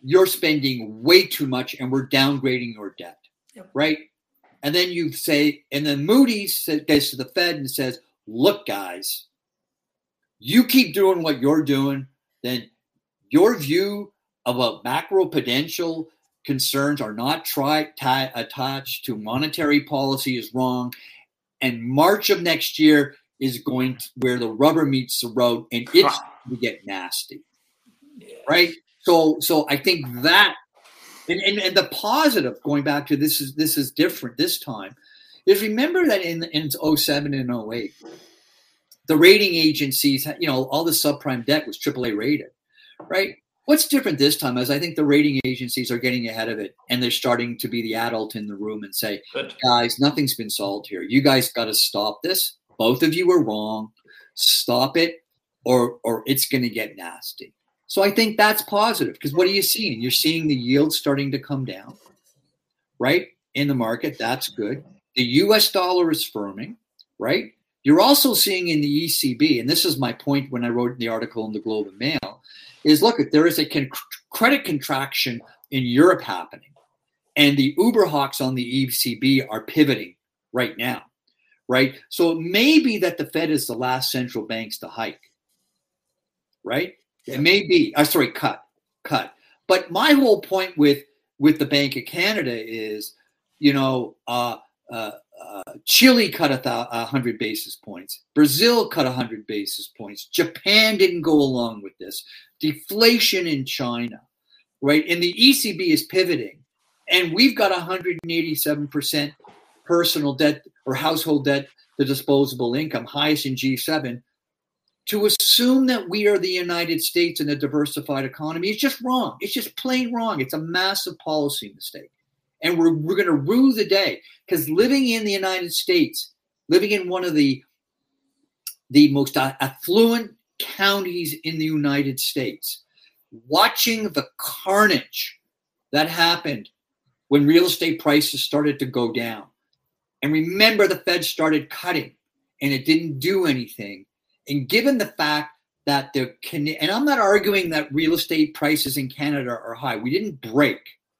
you're spending way too much and we're downgrading your debt, yep. right? And then you say, and then Moody's goes to the Fed and says, look, guys, you keep doing what you're doing, then your view about macro-prudential concerns are not tri- tie, attached to monetary policy is wrong. And March of next year is going to where the rubber meets the road, and it's going to get nasty, yeah. right? So, so I think that, and, and, and the positive, going back to this is this is different this time, is remember that in in oh seven and oh eight, the rating agencies, you know, all the subprime debt was triple A rated, right? What's different this time is I think the rating agencies are getting ahead of it, and they're starting to be the adult in the room and say, Good. guys, nothing's been solved here. You guys got to stop this. Both of you are wrong. Stop it, or or it's going to get nasty. So I think that's positive, because what are you seeing? You're seeing the yields starting to come down, right, in the market. That's good. The U S dollar is firming, right? You're also seeing in the E C B, and this is my point when I wrote the article in the Globe and Mail, is look, there is a con- credit contraction in Europe happening, and the Uber hawks on the E C B are pivoting right now, right? So it may be that the Fed is the last central banks to hike, right? It may be, uh, sorry, cut, cut. But my whole point with with the Bank of Canada is, you know, uh, uh, uh, Chile cut a th- one hundred basis points. Brazil cut one hundred basis points. Japan didn't go along with this. Deflation in China, right? And the E C B is pivoting. And we've got one hundred eighty-seven percent personal debt or household debt to disposable income, highest in G seven. To assume that we are the United States in a diversified economy is just wrong. It's just plain wrong. It's a massive policy mistake. And we're we're going to rue the day, because living in the United States, living in one of the, the most affluent counties in the United States, watching the carnage that happened when real estate prices started to go down. And remember, the Fed started cutting and it didn't do anything. And given the fact that the, and I'm not arguing that real estate prices in Canada are high. We didn't break,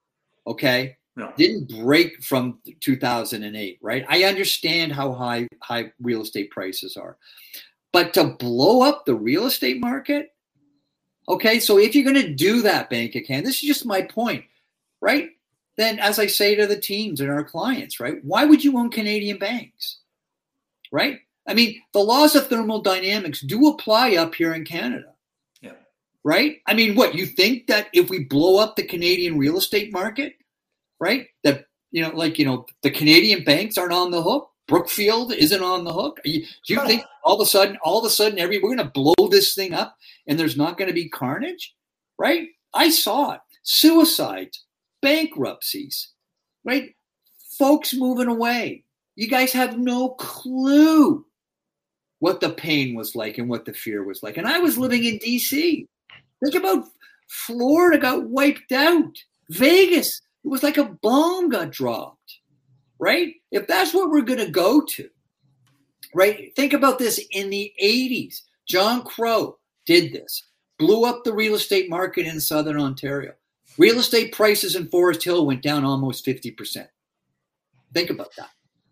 okay? No. Didn't break from two thousand eight, right? I understand how high high real estate prices are. But to blow up the real estate market, okay, so if you're going to do that, Bank of Canada, this is just my point, right? Then as I say to the teams and our clients, right, why would you own Canadian banks, right? I mean, the laws of thermodynamics do apply up here in Canada, yeah. right? I mean, what, you think that if we blow up the Canadian real estate market, right, that, you know, like, you know, the Canadian banks aren't on the hook? Brookfield isn't on the hook? Do you, you think all of a sudden, all of a sudden, every we're going to blow this thing up and there's not going to be carnage, right? I saw it. Suicides, bankruptcies, right? Folks moving away. You guys have no clue what the pain was like and what the fear was like. And I was living in D C. Think about Florida got wiped out. Vegas, it was like a bomb got dropped, right? If that's what we're going to go to, right? Think about this in the eighties. John Crow did this, blew up the real estate market in Southern Ontario. Real estate prices in Forest Hill went down almost fifty percent. Think about that.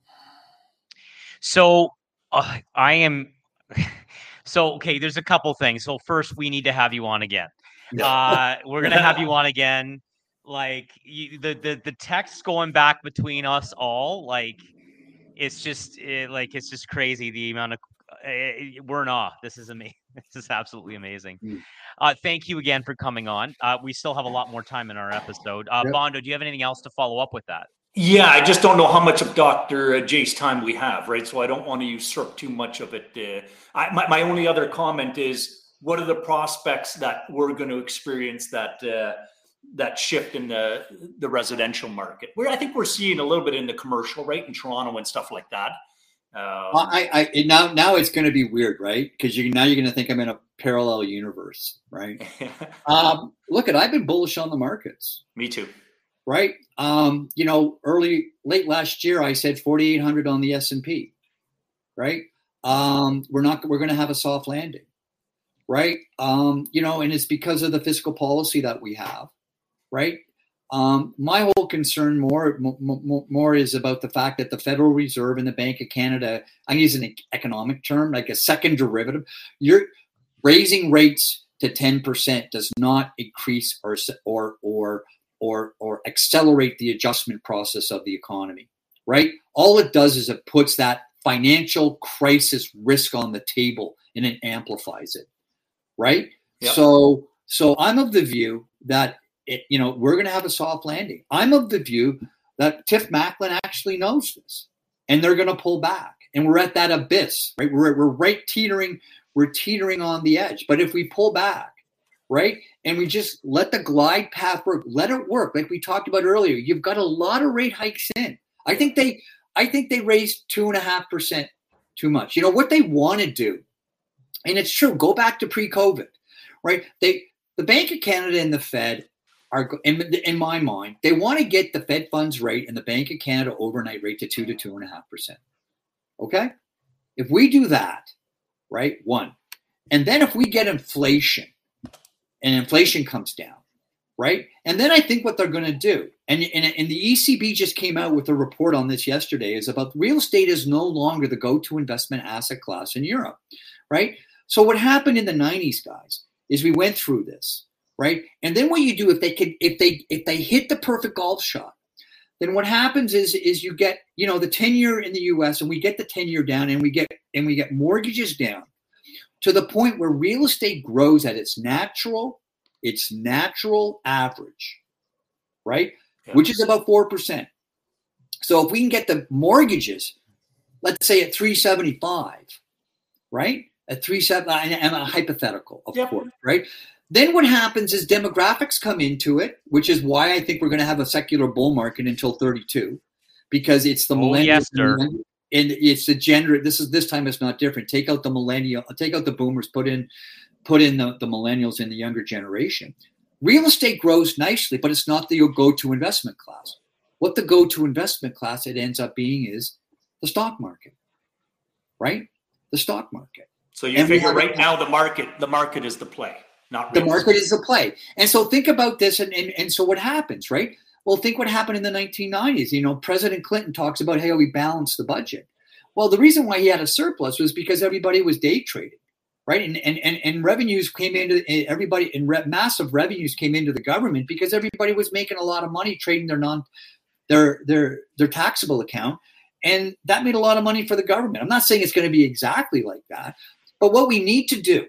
So uh, I am, so, okay, there's a couple things. So first, we need to have you on again. No. Uh, we're going to have you on again. Like you, the, the, the text going back between us all, like, it's just it, like, it's just crazy. The amount of, uh, we're in awe. This is amazing. This is absolutely amazing. Mm. Uh, thank you again for coming on. Uh, we still have a lot more time in our episode. Uh, yep. Bondo, do you have anything else to follow up with that? Yeah, I just don't know how much of Doctor J's time we have, right? So I don't want to usurp too much of it. Uh, I, my, my only other comment is, what are the prospects that we're going to experience that uh, that shift in the the residential market? Where I think we're seeing a little bit in the commercial, right, in Toronto and stuff like that. Um, well, I, I now now it's going to be weird, right? Because you now you're going to think I'm in a parallel universe, right? um, look, at I've been bullish on the markets. Me too. Right. Um, you know, early, late last year, I said forty-eight hundred on the S and P. Right. Um, we're not, we're going to have a soft landing. Right. Um, you know, and it's because of the fiscal policy that we have. right? Um, my whole concern more, more more is about the fact that the Federal Reserve and the Bank of Canada, I'm using an economic term, like a second derivative, you're raising rates to ten percent does not increase or or or or or accelerate the adjustment process of the economy, right? All it does is it puts that financial crisis risk on the table and it amplifies it, right? Yep. So so I'm of the view that It, you know, we're going to have a soft landing. I'm of the view that Tiff Macklin actually knows this, and they're going to pull back. And we're at that abyss, right? We're we're right teetering, we're teetering on the edge. But if we pull back, right, and we just let the glide path work, let it work, like we talked about earlier. You've got a lot of rate hikes in. I think they, I think they raised two and a half percent too much. You know what they want to do, and it's true. Go back to pre-COVID, right? They, the Bank of Canada and the Fed. Are, in, in my mind, they want to get the Fed funds rate and the Bank of Canada overnight rate to two to two and a half percent. Okay, if we do that, right, one, and then if we get inflation, and inflation comes down, right, and then I think what they're going to do, and, and and the E C B just came out with a report on this yesterday, is about real estate is no longer the go-to investment asset class in Europe, right? So what happened in the nineties, guys, is we went through this. Right. And then what you do if they could if they if they hit the perfect golf shot, then what happens is is you get, you know, the ten year in the U S and we get the ten year down and we get and we get mortgages down to the point where real estate grows at its natural, its natural average. Right. Yeah. Which is about four percent. So if we can get the mortgages, let's say at three seventy-five, right? At three seven and a hypothetical, of yep. course, right? Then what happens is demographics come into it, which is why I think we're going to have a secular bull market until thirty-two, because it's the oh, millennial yes, sir. and it's the gender. This is this time it's not different. Take out the millennial, take out the boomers, put in, put in the, the millennials and the younger generation. Real estate grows nicely, but it's not the go-to investment class. What the go-to investment class it ends up being is the stock market, right? The stock market. So you and figure right now the market, the market is the play. Not the market is the play. And so think about this. And, and, and so what happens, right? Well, think what happened in the nineteen nineties. You know, President Clinton talks about, hey, we balanced the budget. Well, the reason why he had a surplus was because everybody was day trading, right? And and and, and revenues came into everybody and re- massive revenues came into the government because everybody was making a lot of money trading their non their their their taxable account. And that made a lot of money for the government. I'm not saying it's going to be exactly like that, but what we need to do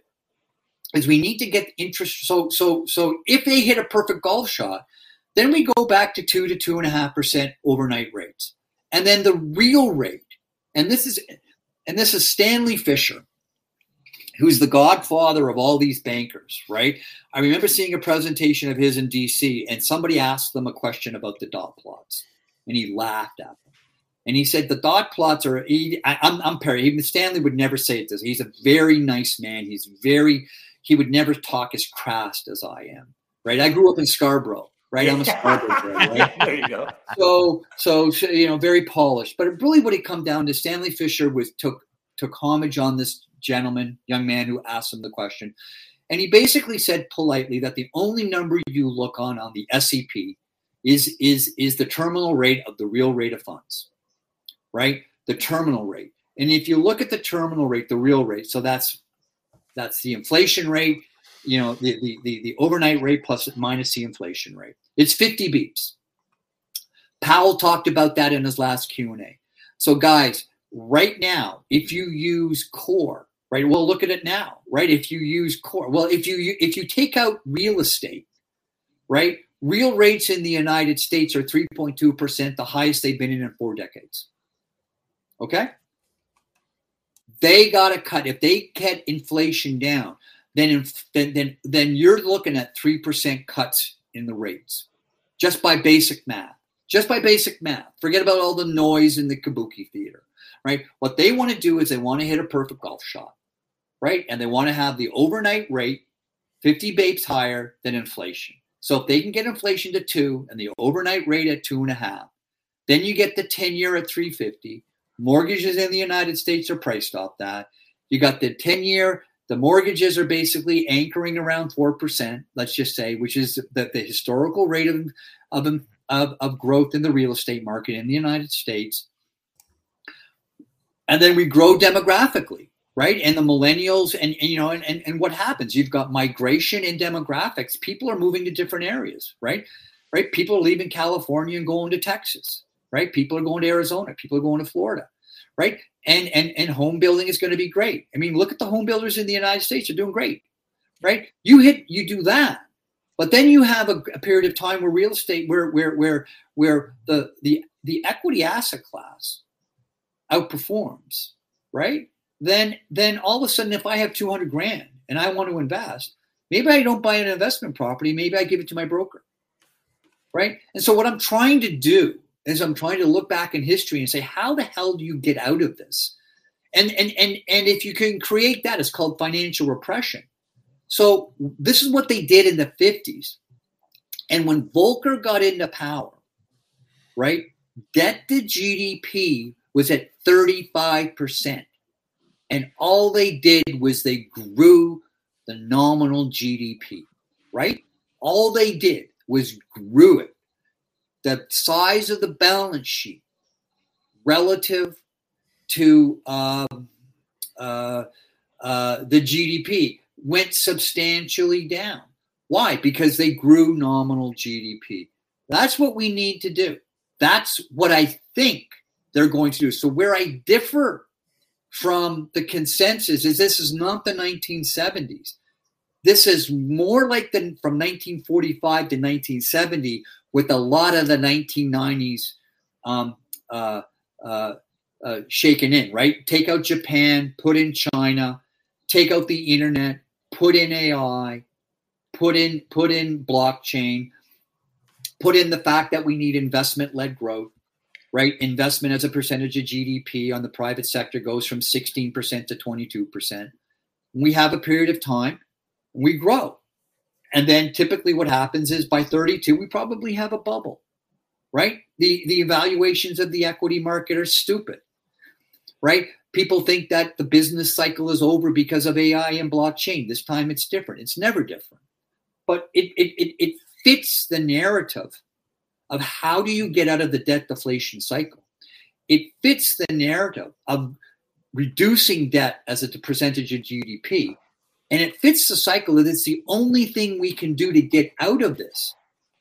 is we need to get interest. So, so, so if they hit a perfect golf shot, then we go back to two to two and a half percent overnight rates, and then the real rate. And this is, and this is Stanley Fischer, who's the godfather of all these bankers, right? I remember seeing a presentation of his in D C, and somebody asked them a question about the dot plots, and he laughed at them. And he said the dot plots are. He, I, I'm, I'm paraphrasing. Stanley would never say it this. He's a very nice man. He's very. He would never talk as crass as I am, right? I grew up in Scarborough, right? I'm a Scarborough boy, right? There you go. So, so you know, very polished. But really, what it come down to, Stanley Fischer was took took homage on this gentleman, young man who asked him the question, and he basically said politely that the only number you look on on the S E P is is is the terminal rate of the real rate of funds, right? The terminal rate, and if you look at the terminal rate, the real rate, so that's That's the inflation rate, you know, the, the, the, the overnight rate plus minus the inflation rate. It's fifty beeps. Powell talked about that in his last Q and A. So guys, right now, if you use core, right, well, look at it now, right? If you use core, well, if you if you take out real estate, right, real rates in the United States are three point two percent, the highest they've been in in four decades. Okay? They got to cut. If they get inflation down, then, then then then you're looking at three percent cuts in the rates, just by basic math. Just by basic math. Forget about all the noise in the kabuki theater, right? What they want to do is they want to hit a perfect golf shot, right? And they want to have the overnight rate fifty basis points higher than inflation. So if they can get inflation to two and the overnight rate at two and a half, then you get the ten-year at three fifty. Mortgages in the United States are priced off that. You got the ten-year The mortgages are basically anchoring around four percent, let's just say, which is the, the historical rate of, of, of, of growth in the real estate market in the United States. And then we grow demographically, right? And the millennials and, and you know, and, and, and what happens? You've got migration in demographics. People are moving to different areas, right? Right? People are leaving California and going to Texas, right? People are going to Arizona. People are going to Florida, right? And and and home building is going to be great. I mean, look at the home builders in the United States; they're doing great, right? You hit, you do that, but then you have a, a period of time where real estate, where where where where the the the equity asset class outperforms, right? Then then all of a sudden, if I have two hundred grand and I want to invest, maybe I don't buy an investment property. Maybe I give it to my broker, right? And so what I'm trying to do is I'm trying to look back in history and say, how the hell do you get out of this? And and and and if you can create that, it's called financial repression. So this is what they did in the fifties. And when Volcker got into power, right, debt to G D P was at thirty-five percent. And all they did was they grew the nominal G D P, right? All they did was grew it. The size of the balance sheet relative to um, uh, uh, the G D P went substantially down. Why? Because they grew nominal G D P. That's what we need to do. That's what I think they're going to do. So where I differ from the consensus is this is not the nineteen seventies. This is more like the from nineteen forty-five to nineteen seventy, with a lot of the nineteen nineties um, uh, uh, uh, shaken in, right? Take out Japan, put in China, take out the internet, put in A I, put in put in blockchain, put in the fact that we need investment-led growth, right? Investment as a percentage of G D P on the private sector goes from sixteen percent to twenty-two percent. We have a period of time, we grow. And then typically what happens is by thirty-two, we probably have a bubble, right? The, the evaluations of the equity market are stupid, right? People think that the business cycle is over because of A I and blockchain. This time it's different. It's never different. But it it it, it fits the narrative of how do you get out of the debt deflation cycle. It fits the narrative of reducing debt as a percentage of G D P. And it fits the cycle that it's the only thing we can do to get out of this,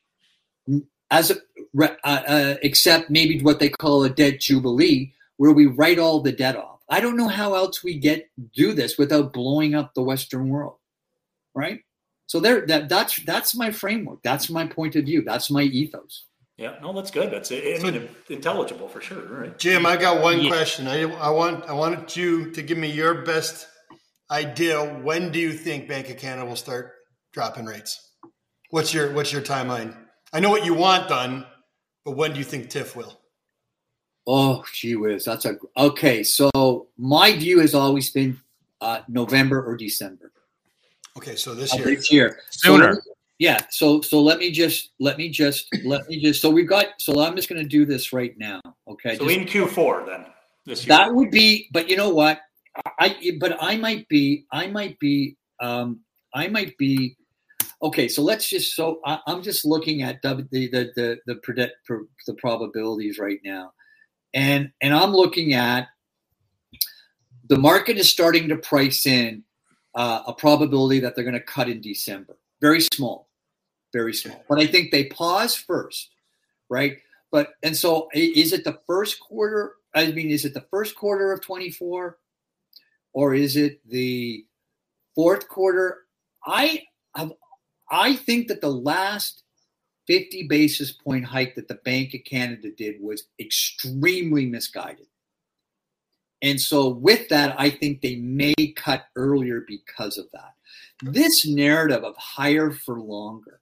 as a, uh, uh, except maybe what they call a debt jubilee, where we write all the debt off. I don't know how else we get do this without blowing up the Western world, right? So there, that that's that's my framework. That's my point of view. That's my ethos. Yeah, no, that's good. That's I mean, intelligible for sure. Right, Jim, I got one yeah. question. I I want I wanted you to give me your best idea. When do you think Bank of Canada will start dropping rates? What's your what's your timeline? I know what you want done, but when do you think T I F will? Oh, gee whiz, that's a okay. So my view has always been uh, November or December. Okay, so this uh, year, this year, sooner. So, yeah. So so let me just let me just let me just. So we've got. So I'm just going to do this right now. Okay. So just, in Q four then this year. That would be. But you know what? I but I might be I might be um, I might be okay. So let's just so I, I'm just looking at the the the the, the predict the probabilities right now, and and I'm looking at the market is starting to price in uh, a probability that they're going to cut in December. Very small, very small. But I think they pause first, right? But and so is it the first quarter? I mean, is it the first quarter of twenty-four? Or is it the fourth quarter? I have, I think that the last fifty basis point hike that the Bank of Canada did was extremely misguided. And so with that, I think they may cut earlier because of that. This narrative of higher for longer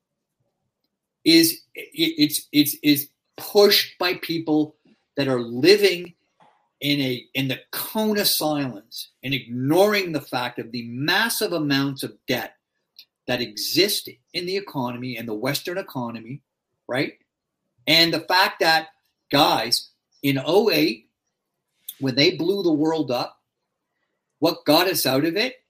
is it's it's is pushed by people that are living in a in the cone of silence and ignoring the fact of the massive amounts of debt that exist in the economy and the Western economy, right? And the fact that, guys, in oh eight, when they blew the world up, what got us out of it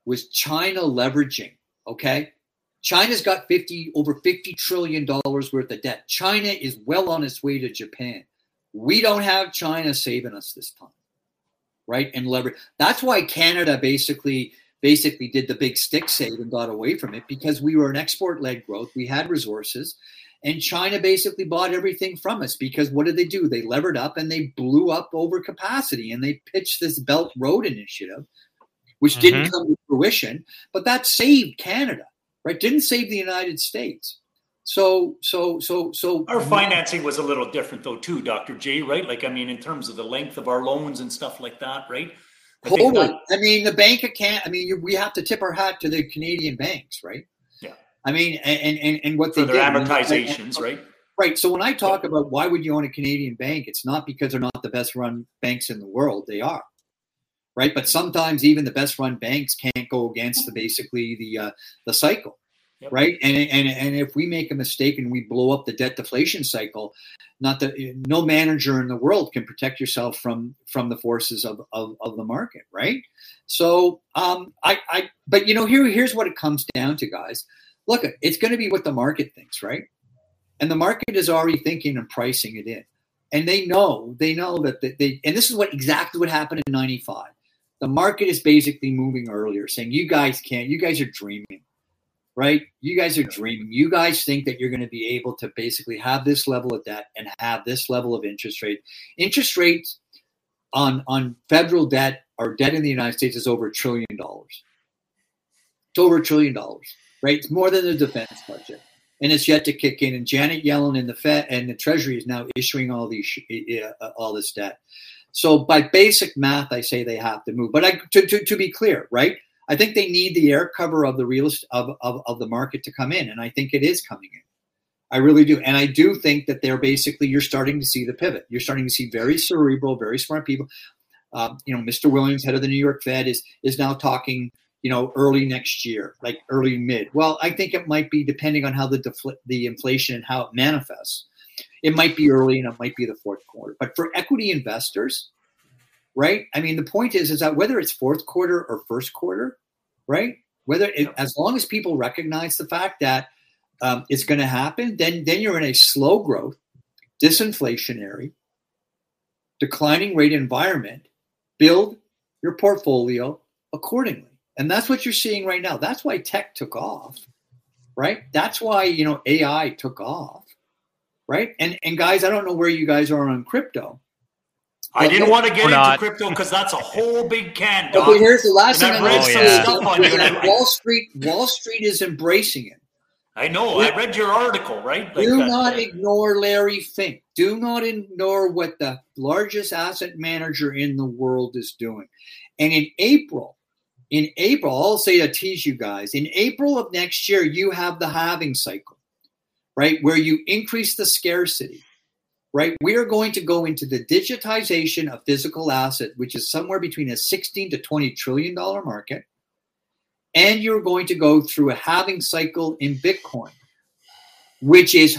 was China leveraging, okay? China's got fifty over fifty trillion dollars worth of debt. China is well on its way to Japan. We don't have China saving us this time, right? And leverage. That's why Canada basically basically did the big stick save and got away from it, because we were an export-led growth. We had resources, and China basically bought everything from us, because what did they do? They levered up and they blew up over capacity, and they pitched this Belt Road Initiative, which mm-hmm. didn't come to fruition, but that saved Canada, right? Didn't save the United States. So, so, so, so. Our financing was a little different though too, Doctor J, right? Like, I mean, in terms of the length of our loans and stuff like that, right? I totally. That, I mean, the Bank of Canada, I mean, we have to tip our hat to the Canadian banks, right? Yeah. I mean, and, and, and what For they their did. amortizations, and, right? Right. So when I talk yeah. about why would you own a Canadian bank, it's not because they're not the best run banks in the world. They are. Right. But sometimes even the best run banks can't go against the basically the uh, the cycle. Yep. Right. And, and and if we make a mistake and we blow up the debt deflation cycle, not that no manager in the world can protect yourself from from the forces of, of, of the market. Right. So um, I, I but, you know, here here's what it comes down to, guys. Look, it's going to be what the market thinks. Right. And the market is already thinking and pricing it in. And they know they know that they, they and this is what exactly what happened in ninety-five. The market is basically moving earlier, saying you guys can't, you guys are dreaming, right? You guys are dreaming. You guys think that you're going to be able to basically have this level of debt and have this level of interest rate. Interest rates on, on federal debt or debt in the United States is over a trillion dollars. It's over a trillion dollars, right? It's more than the defense budget. And it's yet to kick in. And Janet Yellen and the Fed and the Treasury is now issuing all these uh, all this debt. So by basic math, I say they have to move. But I, to, to, to be clear, right? I think they need the air cover of the real of, of, of the market to come in. And I think it is coming in. I really do. And I do think that they're basically, you're starting to see the pivot. You're starting to see very cerebral, very smart people. Um, you know, Mister Williams, head of the New York Fed, is is now talking, you know, early next year, like early mid. Well, I think it might be depending on how the defl- the inflation and how it manifests. It might be early and it might be the fourth quarter. But for equity investors, right? I mean, the point is, is that whether it's fourth quarter or first quarter, right? Whether it, as long as people recognize the fact that um, it's going to happen, then then you're in a slow growth, disinflationary, declining rate environment. Build your portfolio accordingly. And that's what you're seeing right now. That's why tech took off, right? That's why, you know, A I took off. Right. And and guys, I don't know where you guys are on crypto. I didn't okay. want to get into not. crypto because that's a whole big can. Doc. Okay, here's the last and thing I read some yeah. stuff on you. Wall Street, Wall Street is embracing it. I know. Yeah. I read your article, right? Like Do that, not uh, ignore Larry Fink. Do not ignore what the largest asset manager in the world is doing. And in April, in April, I'll say to tease you guys, in April of next year, you have the halving cycle. Right, where you increase the scarcity, right? We are going to go into the digitization of physical asset, which is somewhere between a sixteen to twenty trillion dollar market. And you're going to go through a halving cycle in Bitcoin, which is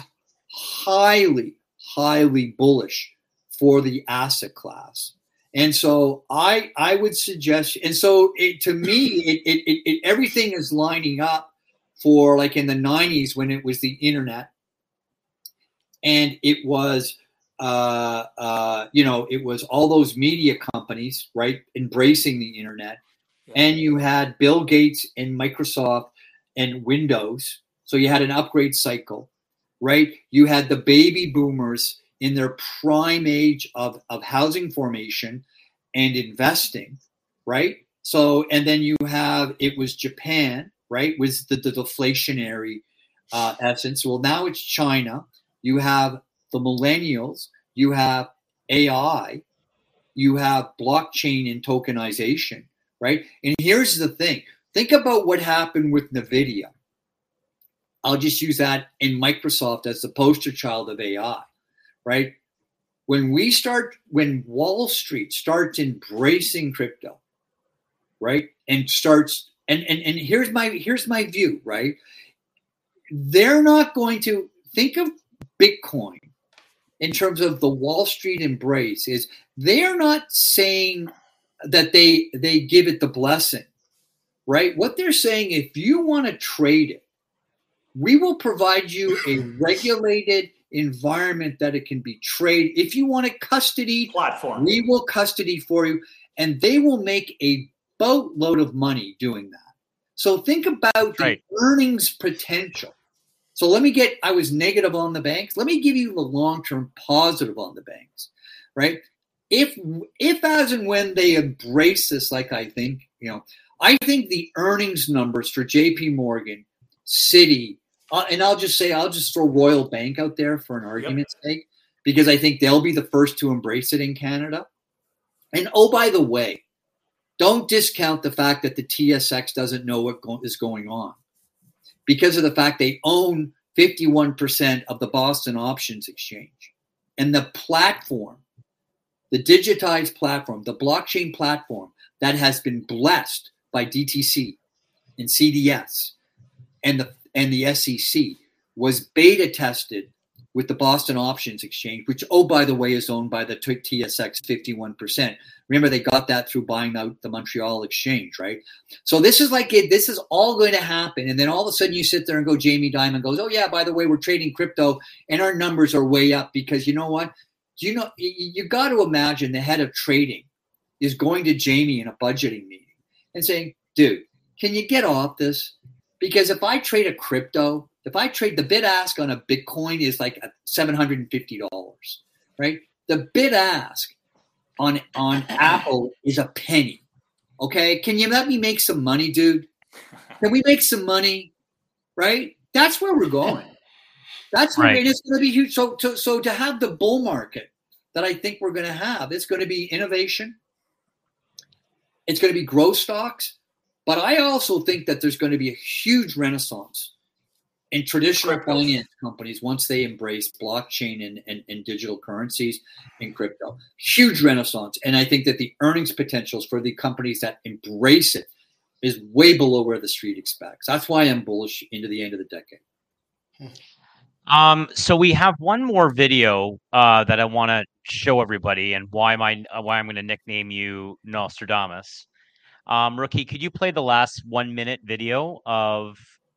highly, highly bullish for the asset class. And so I, I would suggest, and so it, to me, it, it, it, it, everything is lining up for like in the nineties when it was the internet and it was, uh, uh, you know, it was all those media companies, right, embracing the internet. And you had Bill Gates and Microsoft and Windows. So you had an upgrade cycle, right? You had the baby boomers in their prime age of, of housing formation and investing, right? So, and then you have, it was Japan, right, was the, the deflationary uh, essence. Well, now it's China. You have the millennials. You have A I. You have blockchain and tokenization, right? And here's the thing. Think about what happened with NVIDIA. I'll just use that in Microsoft as the poster child of A I, right? When we start, when Wall Street starts embracing crypto, right, and starts And, and and here's my here's my view, right? They're not going to think of Bitcoin in terms of the Wall Street embrace. Is they're not saying that they they give it the blessing, right? What they're saying, if you want to trade it, we will provide you a regulated environment that it can be traded. If you want it custody, platform, we will custody for you, and they will make a boatload of money doing that. So think about the right. earnings potential. So let me get, I was negative on the banks. Let me give you the long-term positive on the banks, right? If, if as and when they embrace this, like I think, you know, I think the earnings numbers for J P Morgan, Citi, uh, and I'll just say, I'll just throw Royal Bank out there for an argument's yep. sake, because I think they'll be the first to embrace it in Canada. And oh, by the way, don't discount the fact that the T S X doesn't know what go- is going on because of the fact they own fifty-one percent of the Boston Options Exchange. And the platform, the digitized platform, the blockchain platform that has been blessed by D T C and C D S and the and the S E C was beta tested with the Boston Options Exchange, which, oh, by the way, is owned by the T S X fifty-one percent. Remember, they got that through buying out the Montreal Exchange, right? So this is like, it, this is all going to happen. And then all of a sudden you sit there and go, Jamie Dimon goes, oh, yeah, by the way, we're trading crypto and our numbers are way up because you know what? You know, you, you got to imagine the head of trading is going to Jamie in a budgeting meeting and saying, dude, can you get off this? Because if I trade a crypto, if I trade the bid ask on a Bitcoin is like seven hundred fifty dollars, right? The bid ask on, on Apple is a penny. Okay. Can you let me make some money, dude? Can we make some money? Right? That's where we're going. That's where right. It's going to be huge. So, to, so to have the bull market that I think we're going to have, it's going to be innovation. It's going to be growth stocks. But I also think that there's going to be a huge renaissance in traditional crypto finance companies once they embrace blockchain and, and, and digital currencies and crypto. Huge renaissance. And I think that the earnings potentials for the companies that embrace it is way below where the street expects. That's why I'm bullish into the end of the decade. Um, so we have one more video uh, that I want to show everybody, and why am I why I'm going to nickname you Nostradamus. Um, Rookie, could you play the last one minute video of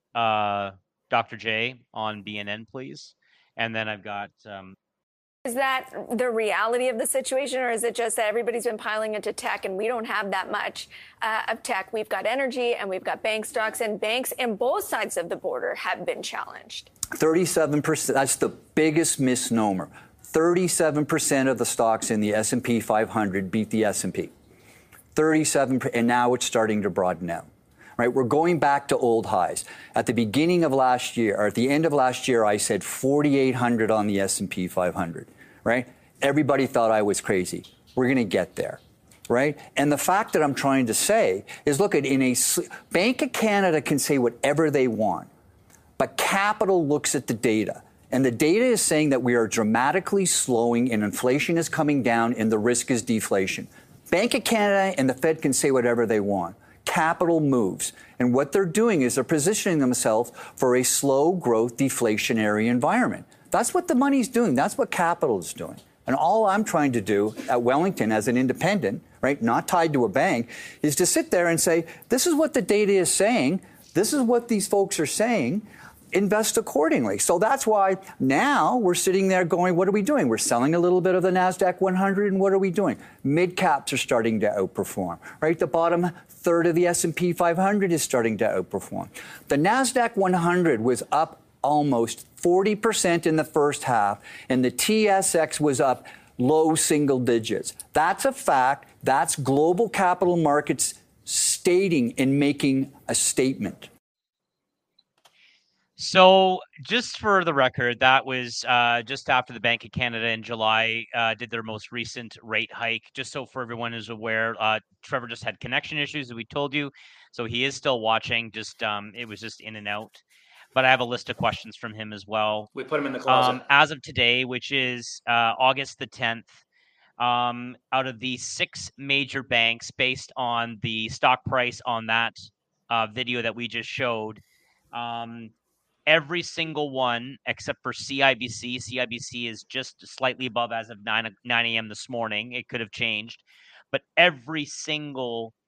uh, Doctor J on B N N, please? And then I've got... Um... Is that the reality of the situation, or is it just that everybody's been piling into tech and we don't have that much uh, of tech? We've got energy and we've got bank stocks, and banks in both sides of the border have been challenged. thirty-seven percent, that's the biggest misnomer. thirty-seven percent of the stocks in the S and P five hundred beat the S and P. thirty-seven, and now it's starting to broaden out, right? We're going back to old highs. At the beginning of last year, or at the end of last year, I said forty-eight hundred on the S and P five hundred, right? Everybody thought I was crazy. We're going to get there, right? And the fact that I'm trying to say is, look, at in a Bank of Canada can say whatever they want, but Capital looks at the data. And the data is saying that we are dramatically slowing and inflation is coming down and the risk is deflation. Bank of Canada and the Fed can say whatever they want. Capital moves. And what they're doing is they're positioning themselves for a slow growth deflationary environment. That's what the money's doing. That's what capital is doing. And all I'm trying to do at Wellington as an independent, right, not tied to a bank, is to sit there and say, this is what the data is saying. This is what these folks are saying. Invest accordingly. So that's why now we're sitting there going, what are we doing? We're selling a little bit of the NASDAQ one hundred, and what are we doing? Mid caps are starting to outperform, right? The bottom third of the S and P five hundred is starting to outperform. The NASDAQ one hundred was up almost forty percent in the first half, and the T S X was up low single digits. That's a fact. That's global capital markets stating and making a statement. So just for the record, that was uh, just after the Bank of Canada in July uh, did their most recent rate hike. Just so for everyone is aware, uh, Trevor just had connection issues, as we told you. So he is still watching. Just um, it was just in and out. But I have a list of questions from him as well. We put him in the closet. Um, as of today, which is uh, August the tenth, um, out of the six major banks, based on the stock price on that uh, video that we just showed, um, every single one except for C I B C. C I B C is just slightly above as of nine a.m. this morning. It could have changed. But every single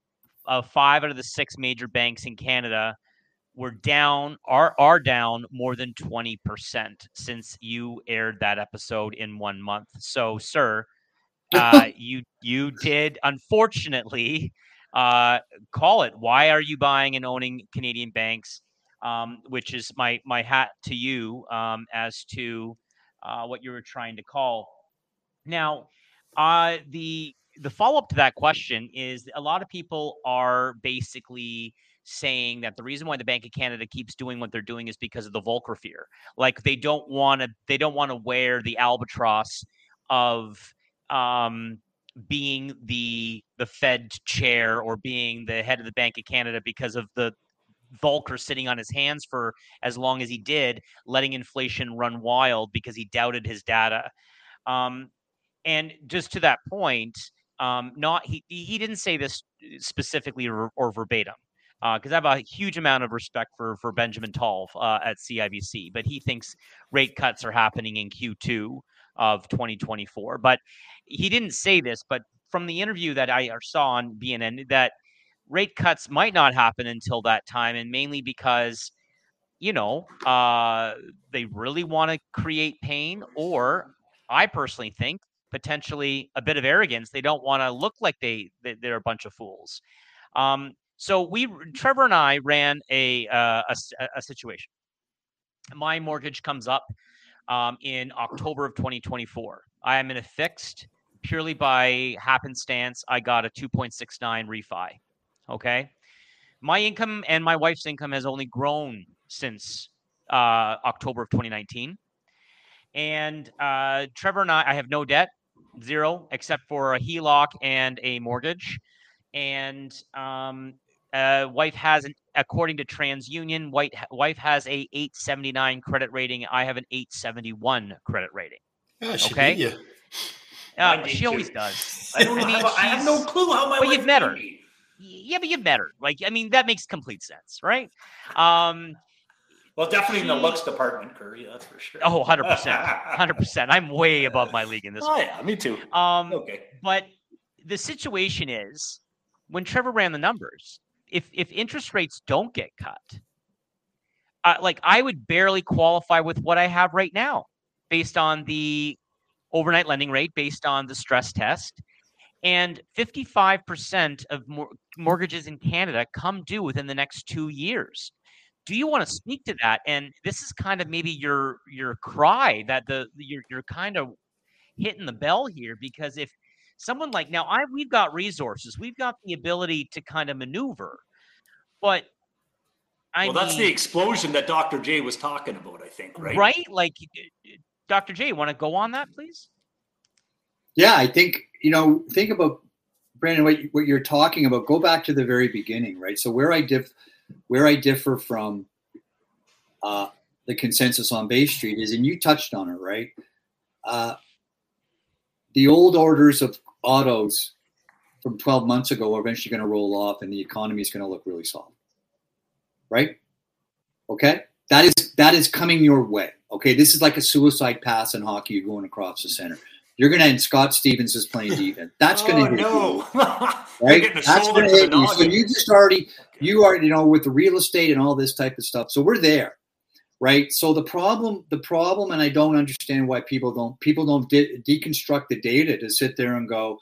uh, five out of the six major banks in Canada were down, are are down more than twenty percent since you aired that episode in one month. So, sir, uh, you you did unfortunately uh, call it. Why are you buying and owning Canadian banks? Um, which is my my hat to you um, as to uh, what you were trying to call. Now, uh, the the follow up to that question is a lot of people are basically saying that the reason why the Bank of Canada keeps doing what they're doing is because of the Volcker fear. Like they don't want to they don't want to wear the albatross of um, being the the Fed chair or being the head of the Bank of Canada because of the Volcker sitting on his hands for as long as he did, letting inflation run wild because he doubted his data. Um, and just to that point, um, not he he didn't say this specifically or, or verbatim, because uh, I have a huge amount of respect for for Benjamin Tal uh, at C I B C, but he thinks rate cuts are happening in Q two of twenty twenty-four. But he didn't say this, but from the interview that I saw on B N N, that rate cuts might not happen until that time, and mainly because, you know, uh, they really want to create pain, or I personally think potentially a bit of arrogance. They don't want to look like they, they they're a bunch of fools. Um, so we, Trevor and I, ran a uh, a, a situation. My mortgage comes up um, in October of twenty twenty-four. I am in a fixed purely by happenstance. I got a two point six nine refi. Okay, my income and my wife's income has only grown since uh, October of twenty nineteen. And uh, Trevor and I, I have no debt, zero, except for a H E L O C and a mortgage. And um, uh, wife has, an, according to TransUnion, wife, wife has a eight seventy-nine credit rating. I have an eight seventy-one credit rating. Yeah, she okay. beat you. Uh, she always does. I don't know. I, mean, how, I have no clue how my but wife you've met her. Me. Yeah, but you've met her. Like, I mean, that makes complete sense, right? Um, well, definitely she, in the looks department, Curry, that's for sure. Oh, one hundred percent. one hundred percent. I'm way above my league in this Oh, one. yeah, me too. Um, okay. But the situation is, when Trevor ran the numbers, if if interest rates don't get cut, uh, like I would barely qualify with what I have right now based on the overnight lending rate, based on the stress test. And fifty-five percent of mor- mortgages in Canada come due within the next two years. Do you want to speak to that? And this is kind of maybe your your cry that the you're you're kind of hitting the bell here, because if someone like now, I we've got resources, we've got the ability to kind of maneuver, but I well, mean, that's the explosion that Doctor J was talking about, I think, right? Right? Like, Doctor J, you want to go on that, please? Yeah, I think, you know, think about, Brandon, what, what you're talking about. Go back to the very beginning, right? So where I diff, where I differ from uh, the consensus on Bay Street is, and you touched on it, right? Uh, the old orders of autos from twelve months ago are eventually going to roll off, and the economy is going to look really soft, right? Okay, that is that is coming your way. Okay, this is like a suicide pass in hockey. You're going across the center. You're going to, and Scott Stevens is playing defense. That's going to oh, hit no. you, right? That's going to hit you. So you just already, you are, you know, with the real estate and all this type of stuff. So we're there, right? So the problem, the problem, and I don't understand why people don't, people don't de- deconstruct the data to sit there and go,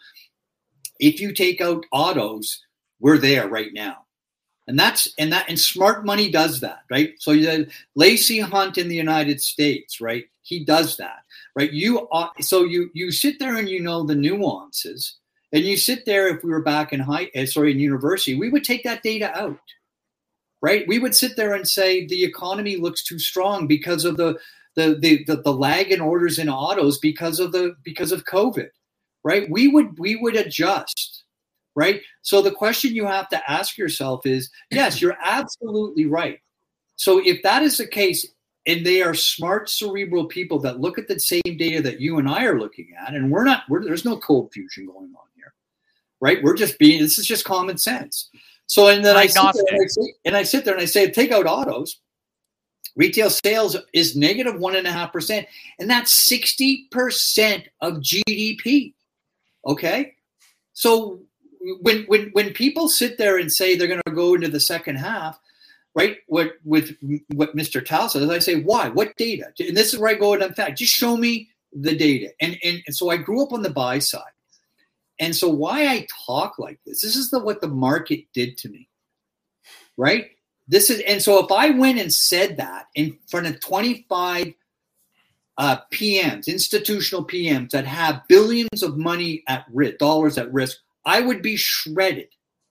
if you take out autos, we're there right now. And that's, and that, and smart money does that, right? So you Lacey Hunt in the United States, right? He does that, right? You are, so you, you sit there and you know the nuances, and you sit there. If we were back in high, uh, sorry, in university, we would take that data out, right? We would sit there and say the economy looks too strong because of the, the, the, the, the lag in orders in autos because of the, because of COVID, right? We would, we would adjust. Right. So the question you have to ask yourself is, yes, you're absolutely right. So if that is the case, and they are smart, cerebral people that look at the same data that you and I are looking at, and we're not, we're, there's no cold fusion going on here, right? We're just being, this is just common sense. So, and then I sit, there and, I say, and I sit there and I say, take out autos, retail sales is negative one and a half percent. And that's sixty percent of G D P. Okay. So when when when people sit there and say they're going to go into the second half, right? What with what Mister Tal says, I say, why? What data? And this is where I go and in fact, just show me the data. And, and and so I grew up on the buy side, and so why I talk like this? This is the what the market did to me, right? This is and so if I went and said that in front of twenty-five uh, P Ms, institutional P Ms that have billions of money at risk, dollars at risk, I would be shredded,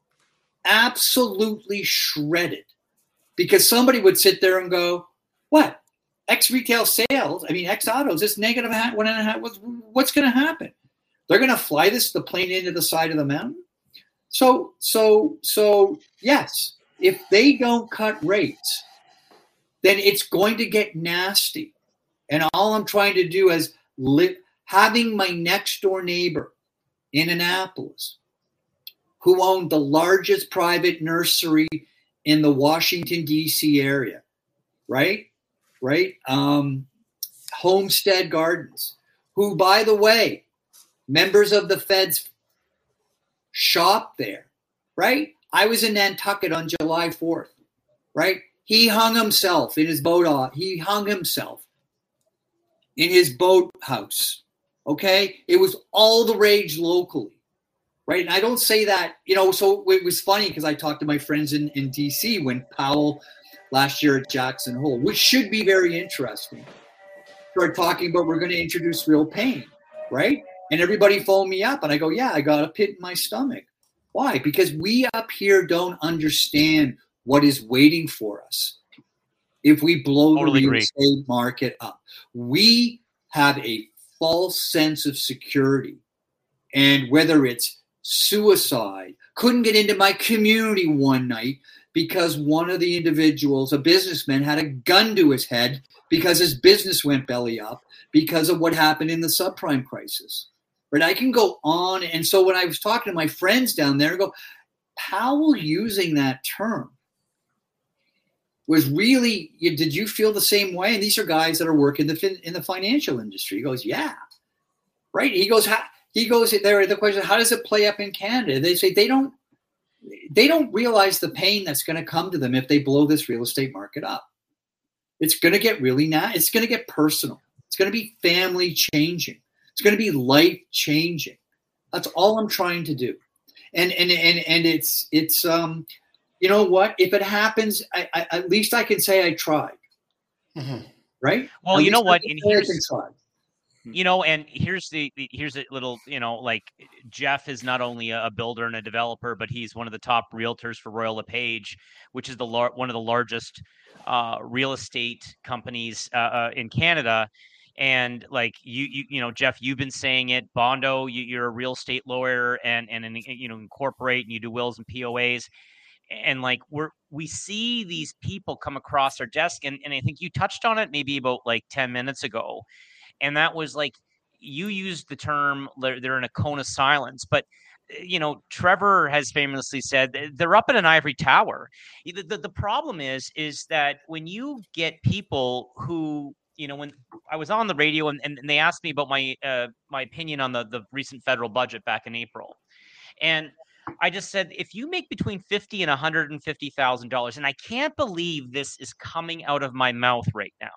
absolutely shredded, because somebody would sit there and go, "What? X retail sales? I mean, X autos is negative one and a half. What's, what's going to happen? They're going to fly this the plane into the side of the mountain." So, so, so yes. If they don't cut rates, then it's going to get nasty. And all I'm trying to do is li- having my next door neighbor in Annapolis, who owned the largest private nursery in the Washington, D C area, right? Right? Um, Homestead Gardens, who, by the way, members of the feds shop there, right? I was in Nantucket on July fourth, right? He hung himself in his boat off. He hung himself in his boat house, okay? It was all the rage locally, right? And I don't say that, you know, so it was funny because I talked to my friends in, in D C when Powell last year at Jackson Hole, which should be very interesting, started talking about we're going to introduce real pain, right? And everybody phoned me up and I go, yeah, I got a pit in my stomach. Why? Because we up here don't understand what is waiting for us if we blow totally the real agree. estate market up. We have a false sense of security. And whether it's suicide, couldn't get into my community one night because one of the individuals, a businessman, had a gun to his head because his business went belly up because of what happened in the subprime crisis. Right? I can go on. And so when I was talking to my friends down there, I go, Powell using that term was really, did you feel the same way? And these are guys that are working in the, in the financial industry. He goes, yeah. Right? He goes, how, he goes there. The question, how does it play up in Canada? They say they don't, they don't realize the pain that's going to come to them if they blow this real estate market up. It's going to get really na- It's going to get personal. It's going to be family changing. It's going to be life changing. That's all I'm trying to do. And and and and it's it's um, you know what? If it happens, I, I, at least I can say I tried. Mm-hmm. Right? Well, at you know what? And here's, I you know, and here's the, the here's a little, you know, like Jeff is not only a builder and a developer, but he's one of the top realtors for Royal LePage, which is the lar- one of the largest uh, real estate companies uh, uh, in Canada. And like you, you, you know, Jeff, you've been saying it. Bondo, you, you're a real estate lawyer, and and, and you know, incorporate and you do wills and P O As, and like we're we see these people come across our desk, and and I think you touched on it maybe about like ten minutes ago, and that was like you used the term they're, they're in a cone of silence, but you know, Trevor has famously said they're up in an ivory tower. The, the, the problem is, is that when you get people who, you know, when I was on the radio and, and they asked me about my uh, my opinion on the, the recent federal budget back in April. And I just said, if you make between fifty thousand dollars and one hundred fifty thousand dollars, and I can't believe this is coming out of my mouth right now,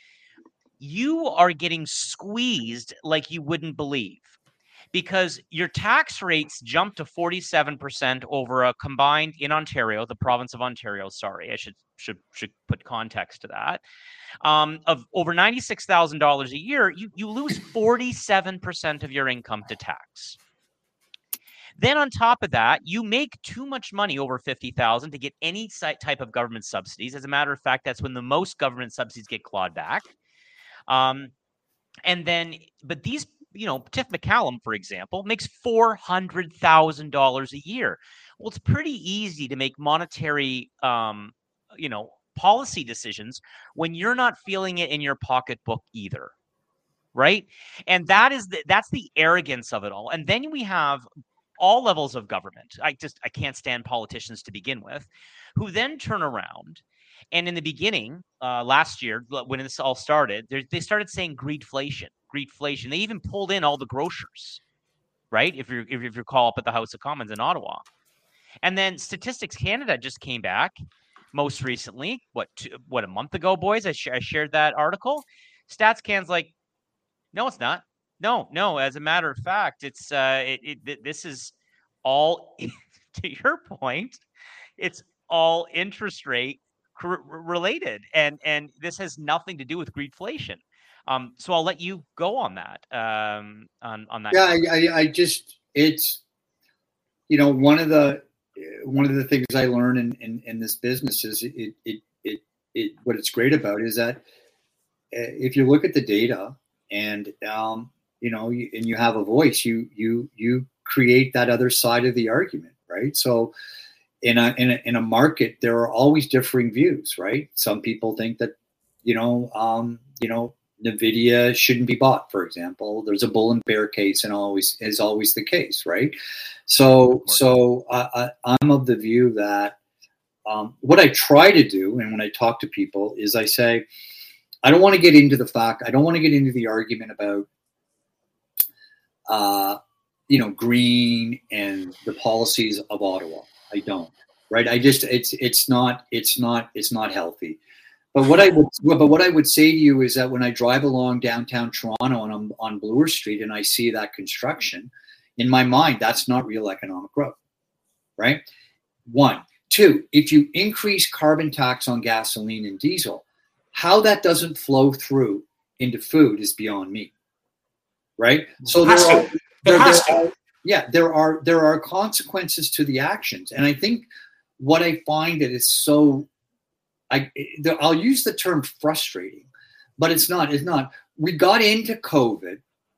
you are getting squeezed like you wouldn't believe. Because your tax rates jump to forty-seven percent over a combined in Ontario, the province of Ontario, sorry, I should should should put context to that, um, of over ninety-six thousand dollars a year, you, you lose forty-seven percent of your income to tax. Then on top of that, you make too much money over fifty thousand dollars to get any type of government subsidies. As a matter of fact, that's when the most government subsidies get clawed back. Um, and then, but these you know, Tiff McCallum, for example, makes four hundred thousand dollars a year. Well, it's pretty easy to make monetary, um, you know, policy decisions when you're not feeling it in your pocketbook either, right? And that is the, that's the arrogance of it all. And then we have all levels of government. I just I can't stand politicians to begin with, who then turn around. And in the beginning, uh, last year, when this all started, they started saying greedflation. Greedflation. They even pulled in all the grocers, right? If you if you call up at the House of Commons in Ottawa. And then Statistics Canada just came back most recently, what, two, what, a month ago, boys? I, sh- I shared that article. StatsCan's like, no, it's not. No, no. As a matter of fact, it's uh, it, it this is all, to your point, it's all interest rate r- related, and and this has nothing to do with greedflation. Um, so I'll let you go on that. Um, on on that. Yeah, I, I, I just it's you know one of the one of the things I learned in, in, in this business is it it it it what it's great about is that if you look at the data and um, you know you, and you have a voice, you you you create that other side of the argument, right? So. In a, in a in a market, there are always differing views, right? Some people think that, you know, um, you know, NVIDIA shouldn't be bought, for example. There's a bull and bear case, and always is always the case, right? So, so I, I, I'm of the view that um, what I try to do, and when I talk to people, is I say, I don't want to get into the fact, I don't want to get into the argument about, uh, you know, green and the policies of Ottawa. I don't, right? I just, it's, it's not, it's not, it's not healthy. But what I would, but what I would say to you is that when I drive along downtown Toronto and I'm on Bloor Street and I see that construction, in my mind, that's not real economic growth, right? One, two, if you increase carbon tax on gasoline and diesel, how that doesn't flow through into food is beyond me, right? So there are, there, there are, yeah, there are there are consequences to the actions, and I think what I find that is so, I I'll use the term frustrating, but it's not. It's not. We got into COVID,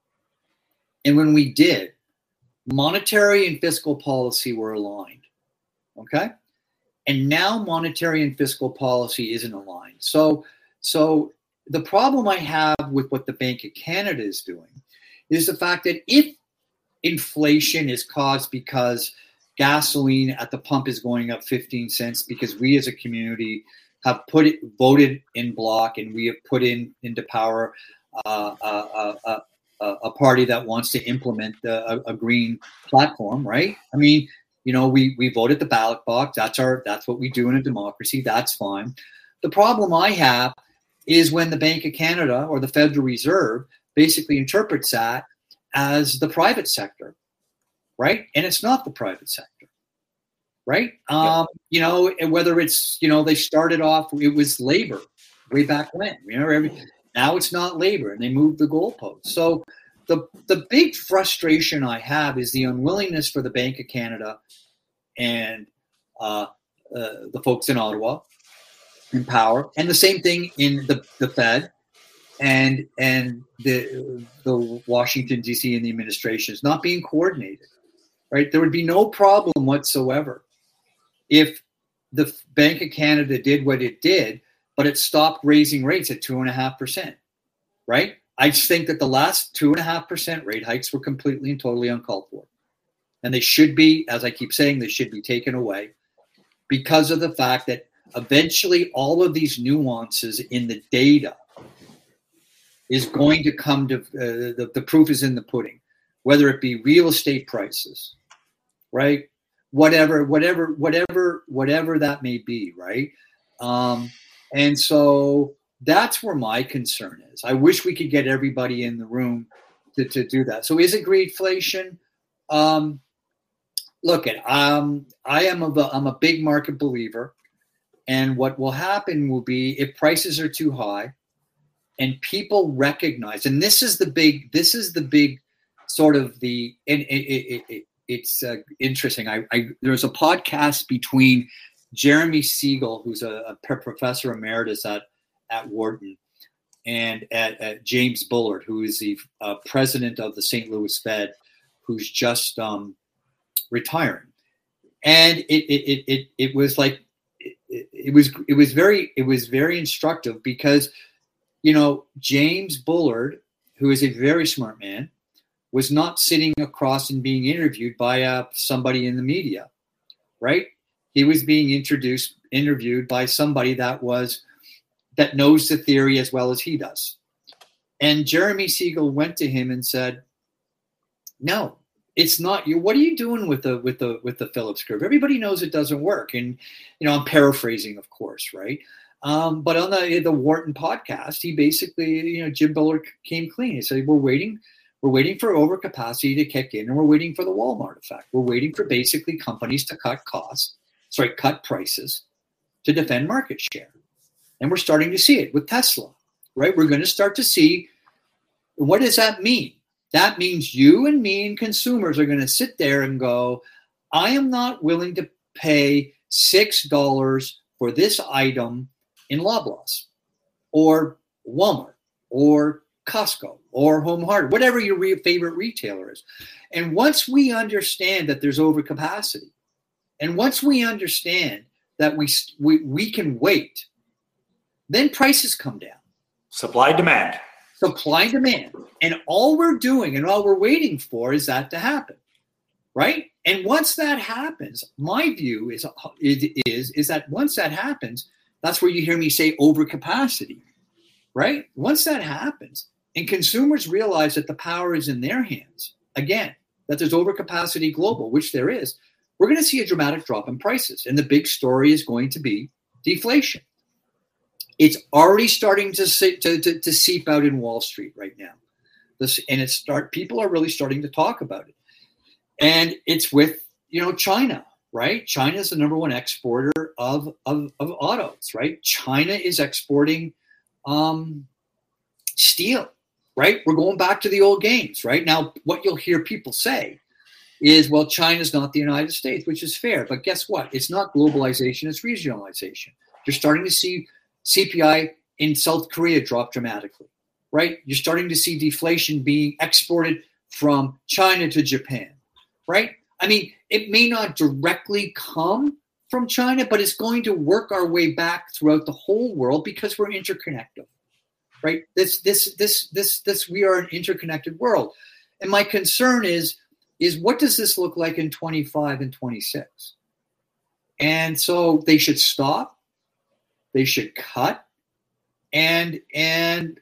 and when we did, monetary and fiscal policy were aligned, okay, and now monetary and fiscal policy isn't aligned. So, so the problem I have with what the Bank of Canada is doing is the fact that if inflation is caused because gasoline at the pump is going up fifteen cents because we as a community have put it voted in block and we have put in into power uh, uh, uh, uh, a party that wants to implement the, a, a green platform, right? I mean, you know, we we vote at the ballot box. That's our that's what we do in a democracy. That's fine. The problem I have is when the Bank of Canada or the Federal Reserve basically interprets that as the private sector, right? And it's not the private sector, right? Um, you know, whether it's, you know, they started off, it was labor way back when, you know, every, now it's not labor and they moved the goalposts. So the, the big frustration I have is the unwillingness for the Bank of Canada and uh, uh, the folks in Ottawa in power, and the same thing in the, the Fed, and and the the Washington, D C and the administration is not being coordinated, right? There would be no problem whatsoever if the Bank of Canada did what it did, but it stopped raising rates at two and a half percent, right? I just think that the last two and a half percent rate hikes were completely and totally uncalled for. And they should be, as I keep saying, they should be taken away because of the fact that eventually all of these nuances in the data is going to come to, uh, the, the proof is in the pudding, whether it be real estate prices, right? Whatever, whatever, whatever, whatever that may be, right? Um, and so that's where my concern is. I wish we could get everybody in the room to, to do that. So is it greedflation? Um, look, at um, I am a, I'm a big market believer. And what will happen will be if prices are too high and people recognize, and this is the big, this is the big sort of the, and it, it, it, it's uh, interesting. I, I there's a podcast between Jeremy Siegel, who's a, a professor emeritus at, at Wharton, and at, at James Bullard, who is the uh, president of the Saint Louis Fed, who's just um, retiring. And it, it, it, it, it was like, it, it was, it was very, it was very instructive because, you know, James Bullard, who is a very smart man, was not sitting across and being interviewed by uh, somebody in the media, right? He was being introduced, interviewed by somebody that was, that knows the theory as well as he does. And Jeremy Siegel went to him and said, no, it's not you. What are you doing with the with the with the Phillips curve? Everybody knows it doesn't work, and you know I'm paraphrasing, of course, right? Um, but on the the Wharton podcast, he basically, you know, Jim Bullard came clean. He said, "We're waiting, we're waiting for overcapacity to kick in, and we're waiting for the Walmart effect. We're waiting for basically companies to cut costs, sorry, cut prices to defend market share, and we're starting to see it with Tesla, right? We're going to start to see. What does that mean? That means you and me and consumers are going to sit there and go, I am not willing to pay six dollars for this item in Loblaws or Walmart or Costco or Home Hardware, whatever your re- favorite retailer is. And once we understand that there's overcapacity, and once we understand that we, we, we can wait, then prices come down. Supply demand. Supply and demand. And all we're doing and all we're waiting for is that to happen, right? And once that happens, my view is, is, is that once that happens, that's where you hear me say overcapacity, right? Once that happens and consumers realize that the power is in their hands, again, that there's overcapacity global, which there is, we're going to see a dramatic drop in prices. And the big story is going to be deflation. It's already starting to, to, to, to seep out in Wall Street right now. This, and it's start. People are really starting to talk about it. And it's with, you know, China, right? China is the number one exporter of, of, of autos, right? China is exporting um, steel, right? We're going back to the old games, right? Now, what you'll hear people say is, well, China's not the United States, which is fair. But guess what? It's not globalization, it's regionalization. You're starting to see C P I in South Korea drop dramatically, right? You're starting to see deflation being exported from China to Japan, right? I mean, it may not directly come from China, but it's going to work our way back throughout the whole world because we're interconnected, right? This, this, this, this, this, we are an interconnected world. And my concern is, is what does this look like in twenty-five and twenty-six? And so they should stop. They should cut. And, and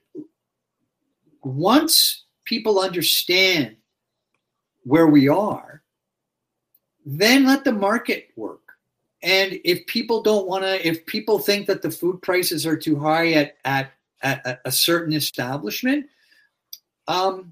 once people understand where we are, then let the market work. And if people don't want to, if people think that the food prices are too high at, at, at a certain establishment, um,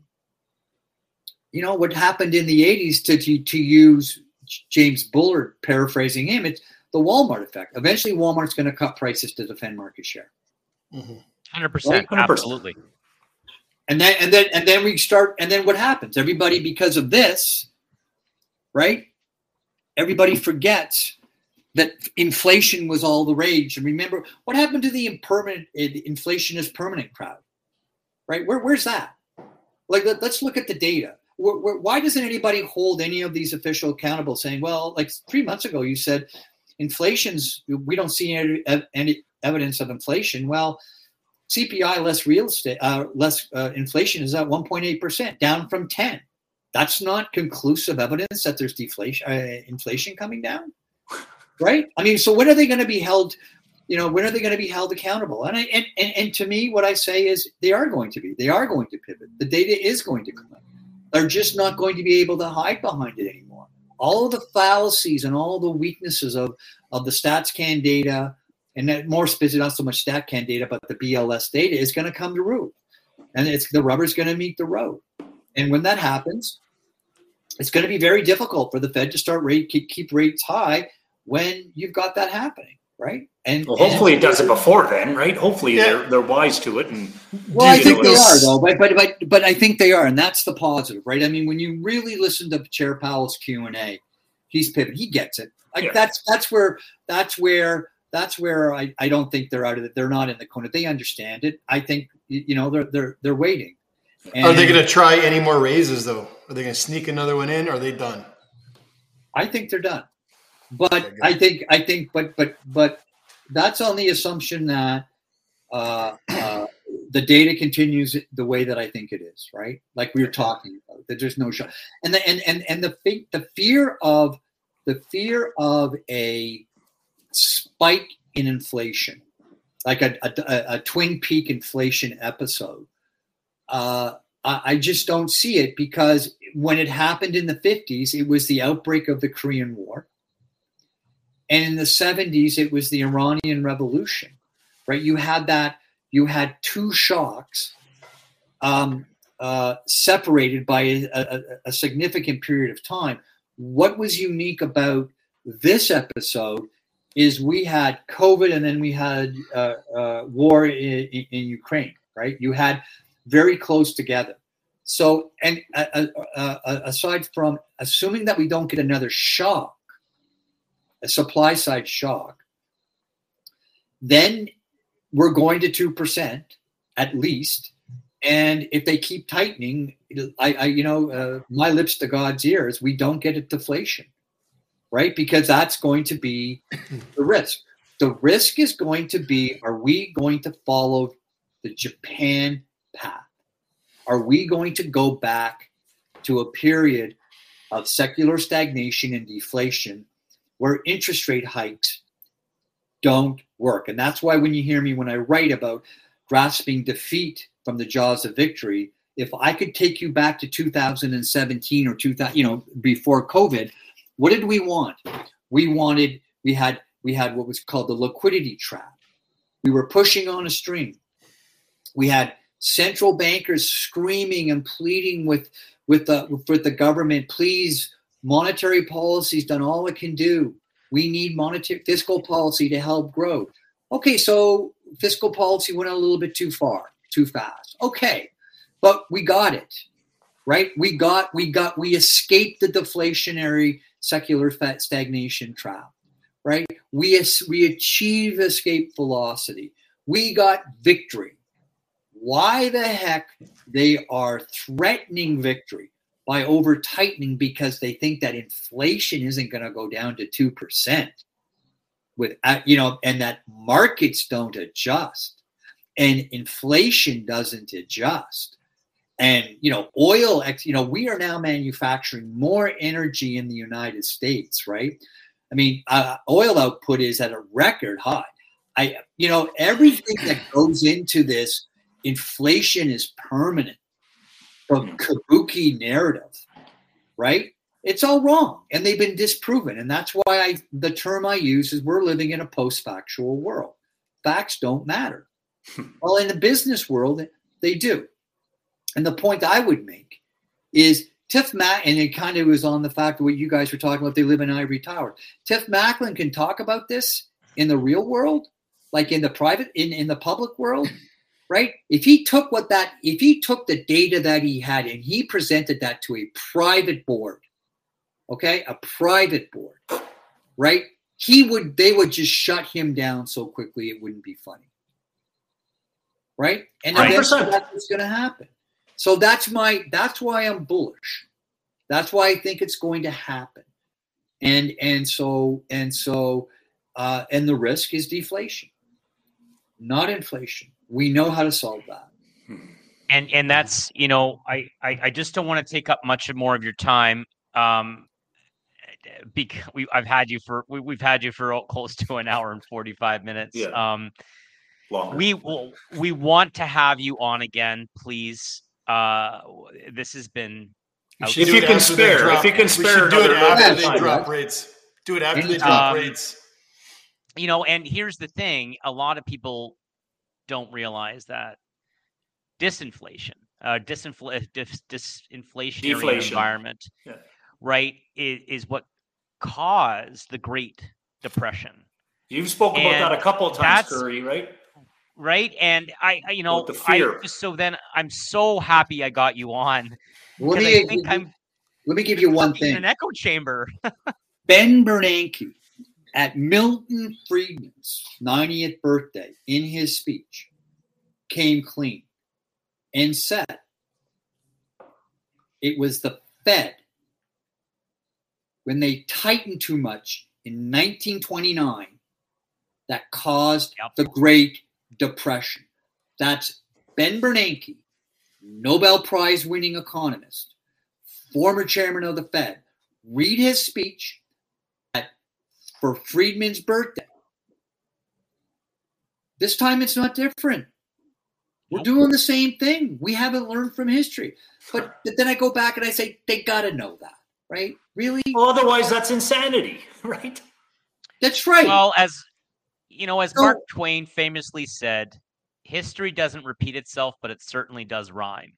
you know, what happened in the eighties, to, to, to use James Bullard, paraphrasing him, it's the Walmart effect. Eventually, Walmart's going to cut prices to defend market share. Mm-hmm. one hundred percent. Right? Absolutely. And then, and then, and then we start, and then what happens? Everybody, because of this, right? Everybody forgets that inflation was all the rage. And remember, what happened to the impermanent, inflation is permanent crowd, right? Where, where's that? Like, let, let's look at the data. Where, where, why doesn't anybody hold any of these officials accountable, saying, well, like three months ago, you said inflation's, we don't see any, any evidence of inflation. Well, C P I less real estate, uh, less uh, inflation is at one point eight percent, down from ten. That's not conclusive evidence that there's deflation, uh, inflation coming down, right? I mean, so when are they going to be held? You know, when are they going to be held accountable? And, I, and and and to me, what I say is they are going to be. They are going to pivot. The data is going to come out. They're just not going to be able to hide behind it anymore. All of the fallacies and all the weaknesses of of the StatsCan data, and that more specific, not so much StatCan data, but the B L S data is going to come to roof, and it's the rubber's going to meet the road. And when that happens, it's going to be very difficult for the Fed to start rate keep, keep rates high when you've got that happening, right? And well, hopefully and, it does it before then, right? Hopefully yeah. they're they're wise to it. And well, I think they are though, but but but but I think they are, and that's the positive, right? I mean, when you really listen to Chair Powell's Q and A, he's pivoted. He gets it. Like yeah. that's that's where that's where. That's where I, I don't think they're out of it. They're not in the corner. They understand it. I think, you know, they're they're they're waiting. And are they going to try any more raises though? Are they going to sneak another one in? Or are they done? I think they're done. But I think I think but but but that's on the assumption that uh, uh, the data continues the way that I think it is, right? Like we were talking about, that there's no shot. And the and and and the the fear of the fear of a spike in inflation, like a, a, a Twin Peak inflation episode, uh, I, I just don't see it, because when it happened in the fifties, it was the outbreak of the Korean War. And in the seventies, it was the Iranian Revolution, right? You had that, you had two shocks um, uh, separated by a, a, a significant period of time. What was unique about this episode is we had COVID, and then we had uh, uh, war in, in, in Ukraine, right? You had very close together. So, and uh, uh, uh, aside from assuming that we don't get another shock, a supply side shock, then we're going to two percent at least. And if they keep tightening, I, I you know, uh, my lips to God's ears, we don't get a deflation, right? Because that's going to be the risk. The risk is going to be, are we going to follow the Japan path? Are we going to go back to a period of secular stagnation and deflation where interest rate hikes don't work? And that's why when you hear me, when I write about grasping defeat from the jaws of victory, if I could take you back to two thousand seventeen or two thousand, you know, before COVID, what did we want? We wanted, we had, we had what was called the liquidity trap. We were pushing on a string. We had central bankers screaming and pleading with, with the, with the government, please, monetary policy's done all it can do. We need monetary fiscal policy to help grow. Okay, so fiscal policy went a little bit too far, too fast. Okay, but we got it, right? We got, we got, we escaped the deflationary secular stagnation trap, right? We we achieved escape velocity. We got victory. Why the heck they are threatening victory by over tightening? Because they think that inflation isn't going to go down to two percent with, you know, and that markets don't adjust and inflation doesn't adjust. And, you know, oil, you know, we are now manufacturing more energy in the United States, right? I mean, uh, oil output is at a record high. I, you know, everything that goes into this, inflation is permanent. The kabuki narrative, right? It's all wrong, and they've been disproven. And that's why I, the term I use is we're living in a post-factual world. Facts don't matter. Well, in the business world, they do. And the point I would make is Tiff Mac, and it kind of was on the fact of what you guys were talking about, they live in ivory towers. Tiff Macklin can talk about this in the real world, like in the private, in, in the public world, right? If he took what that, if he took the data that he had and he presented that to a private board, okay, a private board, right? He would, they would just shut him down so quickly it wouldn't be funny, right? And eventually that's what's going to happen. So that's my, that's why I'm bullish. That's why I think it's going to happen. And, and so, and so, uh, and the risk is deflation, not inflation. We know how to solve that. And, and that's, you know, I, I, I just don't want to take up much more of your time. Um, because we, I've had you for, we, we've had you for close to an hour and forty-five minutes. Yeah. Um, Longer. we will, we want to have you on again, please. Uh, this has been. If you can spare, drop, if you can spare, do it after they time, drop right? rates. Do it after they drop um, rates. You know, and here's the thing: a lot of people don't realize that disinflation, uh, disinfl- dis- disinflationary Deflation. environment, yeah. right, is, is what caused the Great Depression. You've spoken And about that a couple of times, that's- Curry, right? Right. And I, I you know, About the fear. I just, so then I'm so happy I got you on. Let Because me, I think I'm let me give you one in an thing. echo chamber. Ben Bernanke at Milton Friedman's ninetieth birthday in his speech came clean and said it was the Fed when they tightened too much in nineteen twenty-nine that caused Yep. the Great Depression. That's Ben Bernanke, Nobel Prize winning economist, former chairman of the Fed. Read his speech at, for Friedman's birthday. This time it's not different. We're doing the same thing. We haven't learned from history. But, but then I go back and I say, they got to know that, right? Really? Well, otherwise that's insanity, right? That's right. Well, as you know, as So- Mark Twain famously said, history doesn't repeat itself, but it certainly does rhyme.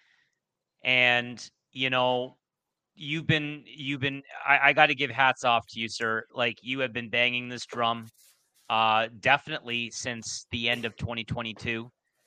And, you know, you've been, you've been, I, I got to give hats off to you, sir. Like, you have been banging this drum uh, definitely since the end of twenty twenty-two.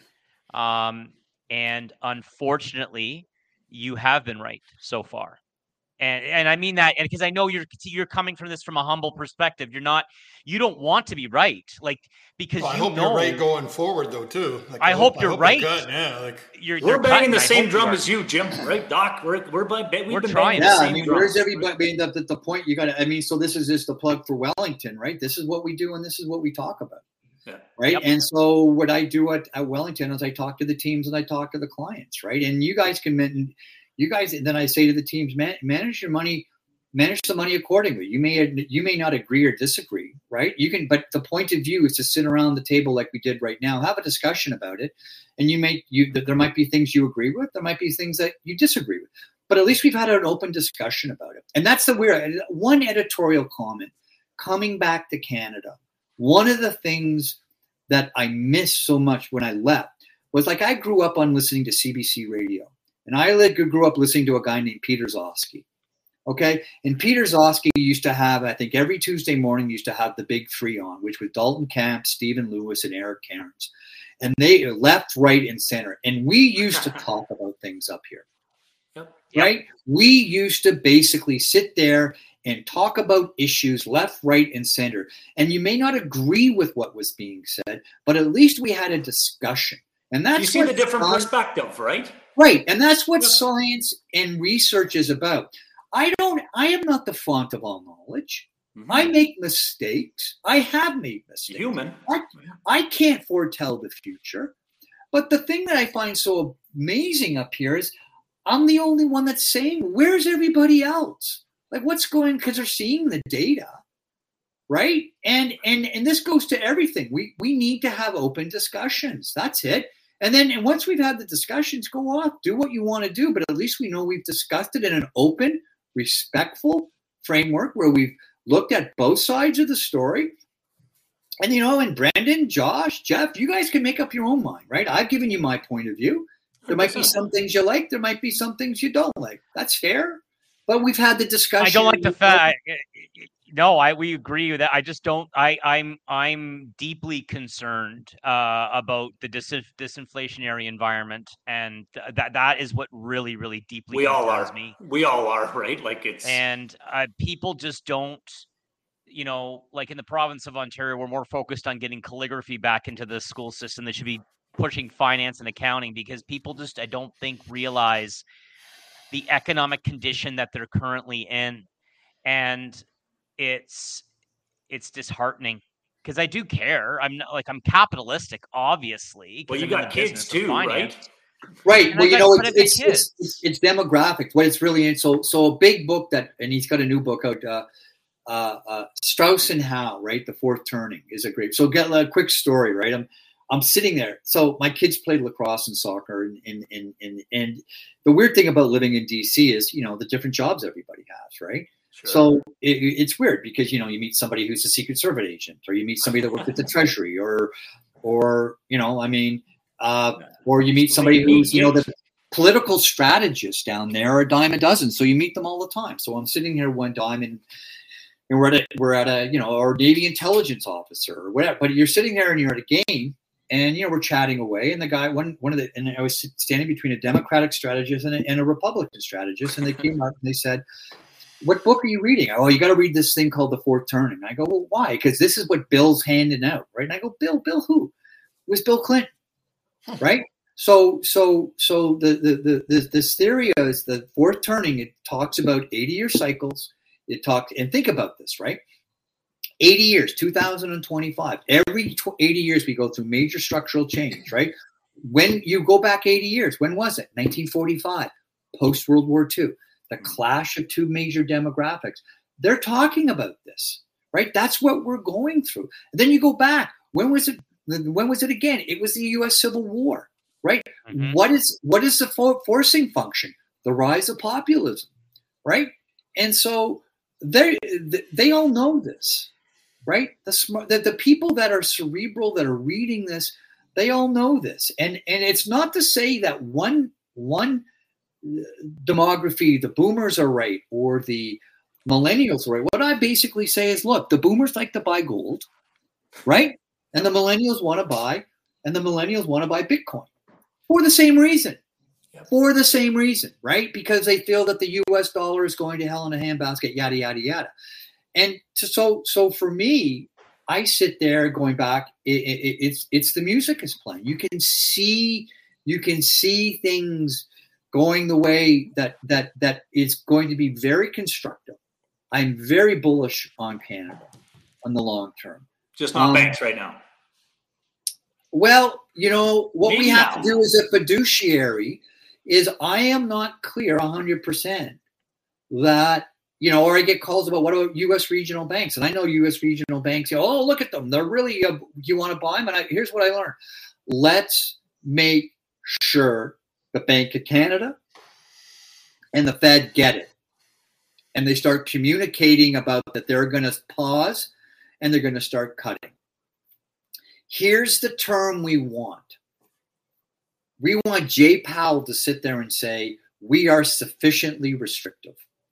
Um, and unfortunately, you have been right so far. And and I mean that, and because I know you're you're coming from this from a humble perspective. You're not, you don't want to be right, like because Well, I you hope know. you're right going forward, though, too. Like, I hope you're I hope right. You're good. Yeah, like You're, We're you're banging cutting. the I same hope drum you are. as you, Jim. Right, Doc? We're we're by, we've We're been trying. banging Yeah, the I same mean, drum. where's everybody? I mean, the, the, the point you got to, I mean, so this is just a plug for Wellington, right? This is what we do and this is what we talk about, Yeah. right? Yep. And so what I do at, at Wellington is I talk to the teams and I talk to the clients, right? And you guys can, man- you guys, then I say to the teams, man, manage your money, manage the money accordingly. You may, you may not agree or disagree, right? You can, but the point of view is to sit around the table like we did right now, have a discussion about it. And you may, you, there might be things you agree with. There might be things that you disagree with. But at least we've had an open discussion about it. And that's the weird one editorial comment coming back to Canada. One of the things that I missed so much when I left was like I grew up on listening to C B C radio. And I grew up listening to a guy named Peter Zosky. Okay. And Peter Zosky used to have, I think every Tuesday morning, used to have the big three on, which was Dalton Camp, Stephen Lewis, and Eric Cairns. And they left, right, and center. And we used to talk about things up here. Yep. Right? We used to basically sit there and talk about issues left, right, and center. And you may not agree with what was being said, but at least we had a discussion. And that's You see what the different sci- perspective, right? Right. And that's what Yep. science and research is about. I don't, I am not the font of all knowledge. Mhm. I make mistakes. I have made mistakes. Human. I, I can't foretell the future. But the thing that I find so amazing up here is I'm the only one that's saying, where's everybody else? Like what's going, because they're seeing the data, right? And and and this goes to everything. We we need to have open discussions. That's it. And then and once we've had the discussions, go off, do what you want to do. But at least we know we've discussed it in an open, respectful framework where we've looked at both sides of the story. And, you know, and Brandon, Josh, Jeff, you guys can make up your own mind, right? I've given you my point of view. There might be some things you like. There might be some things you don't like. That's fair. But we've had the discussion. I don't like the fact. No, I we agree with that. I just don't. I I'm I'm deeply concerned uh, about the dis- disinflationary environment, and th- that that is what really really deeply We all concerns are. me. We all are, right? Like it's And uh, people just don't. You know, like in the province of Ontario, we're more focused on getting calligraphy back into the school system. They should be pushing finance and accounting because people just, I don't think, realize the economic condition that they're currently in. And it's it's disheartening because I do care. I'm not like I'm capitalistic, obviously. 'cause well, you I'm in got the kids business of too, finance. right? Right. And Well, I you got- know, but it's I've got it's, kids. it's it's demographics. What it's really in. So so a big book that, and he's got a new book out. Uh, uh, uh, Strauss and Howe, right? The Fourth Turning is a great. So get a quick story, right? I'm I'm sitting there. So my kids played lacrosse and soccer, and and and and, and the weird thing about living in D C is, you know, the different jobs everybody has, right? Sure. So it, it's weird because, you know, you meet somebody who's a Secret Service agent, or you meet somebody that works at the Treasury, or, or you know, I mean, uh, or you meet somebody who's, you know, the political strategists down there are a dime a dozen. So you meet them all the time. So I'm sitting here one time and, and we're at a, we're at a, you know, our Navy intelligence officer or whatever, but you're sitting there and you're at a game and, you know, we're chatting away. And the guy, one, one of the, and I was standing between a Democratic strategist and a, and a Republican strategist. And they came up and they said, what book are you reading? Oh, you got to read this thing called The Fourth Turning. I go, well, why? Because this is what Bill's handing out, right? And I go, Bill, Bill who? It was Bill Clinton, right? So, so, so the, the, the, the this theory is the Fourth Turning. It talks about eighty-year cycles. It talks, and think about this, right? eighty years, two thousand twenty-five. Every eighty years, we go through major structural change, right? When you go back eighty years, when was it? nineteen forty-five, post World War Two, the clash of two major demographics. They're talking about this, right? That's what we're going through. And then you go back. When was it? When was it again? It was the U S Civil War, right? Mm-hmm. What is what is the for- forcing function? The rise of populism, right? And so they they all know this, right? The smart, the, the people that are cerebral, that are reading this, they all know this. And and it's not to say that one one demography, the boomers are right, or the millennials are right. What I basically say is, look, the boomers like to buy gold, right? And the millennials want to buy, and the millennials want to buy Bitcoin for the same reason. For the same reason, right? Because they feel that the U S dollar is going to hell in a handbasket, yada, yada, yada. And to, so so for me, I sit there going back, it, it, it's it's the music is playing. You can see, you can see things going the way that that that is going to be very constructive. I'm very bullish on Canada on the long term. Just not um, banks right now. Well, you know, what Maybe we have now. to do as a fiduciary is I am not clear one hundred percent that, you know, or I get calls about what about U S regional banks? And I know U S regional banks, you know, oh, look at them. They're really, uh, you want to buy them? And I, here's what I learned. Let's make sure the Bank of Canada and the Fed get it. And they start communicating about that they're going to pause and they're going to start cutting. Here's the term we want. We want Jay Powell to sit there and say, we are sufficiently restrictive.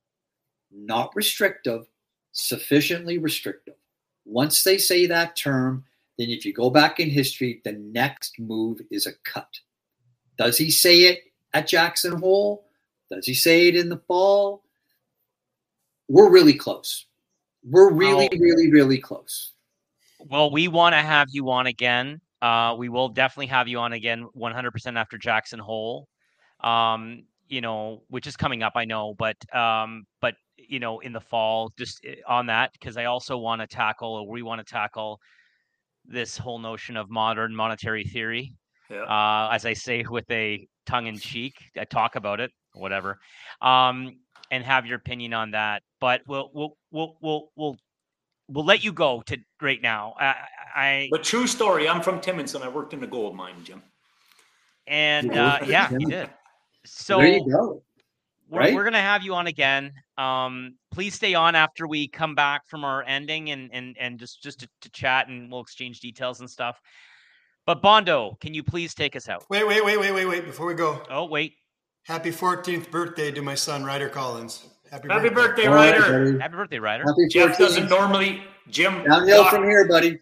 Not restrictive, sufficiently restrictive. Once they say that term, then if you go back in history, the next move is a cut. Does he say it at Jackson Hole? Does he say it in the fall? We're really close. We're really, oh. really, really close. Well, we want to have you on again. Uh, we will definitely have you on again one hundred percent after Jackson Hole, um, you know, which is coming up, I know. But, um, but you know, in the fall, just on that, because I also want to tackle, or we want to tackle this whole notion of modern monetary theory. Yeah. Uh, as I say with a tongue-in-cheek, I talk about it, whatever, um, and have your opinion on that. But we'll we'll we'll we'll we'll we'll let you go to right now. I, I but true story. I'm from Timmins, and I worked in the gold mine, Jim. And uh, yeah, you did. So there you go. Right? We're, we're gonna have you on again. Um, please stay on after we come back from our ending, and and and just just to, to chat, and we'll exchange details and stuff. But Bondo, can you please take us out? Wait, wait, wait, wait, wait, wait. Before we go. Oh, wait. Happy fourteenth birthday to my son, Ryder Collins. Happy, Happy birthday, birthday Ryder. Right, Happy birthday, Ryder. Happy Jeff doesn't normally, Jim. Downhill Doc, from here, buddy.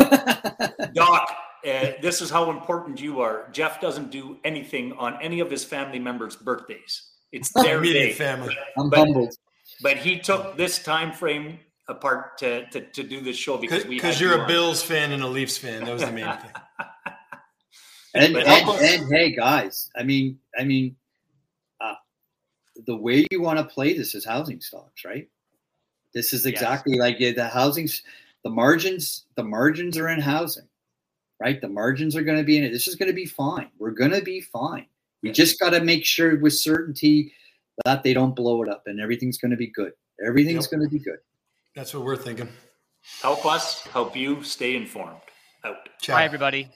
Doc, uh, this is how important you are. Jeff doesn't do anything on any of his family members' birthdays. It's their day. family. I'm but, humbled. But he took this time frame apart to, to, to do this show because we Because you're you a Bills fan and a Leafs fan. That was the main thing. And, and, and, and hey, guys, I mean, I mean, uh, the way you want to play this is housing stocks, right? This is exactly yes. like yeah, the housing, the margins, the margins are in housing, right? The margins are going to be in it. This is going to be fine. We're going to be fine. You just got to make sure with certainty that they don't blow it up and everything's going to be good. Everything's yep. going to be good. That's what we're thinking. Help us help you stay informed. Out. Ciao. Bye, everybody.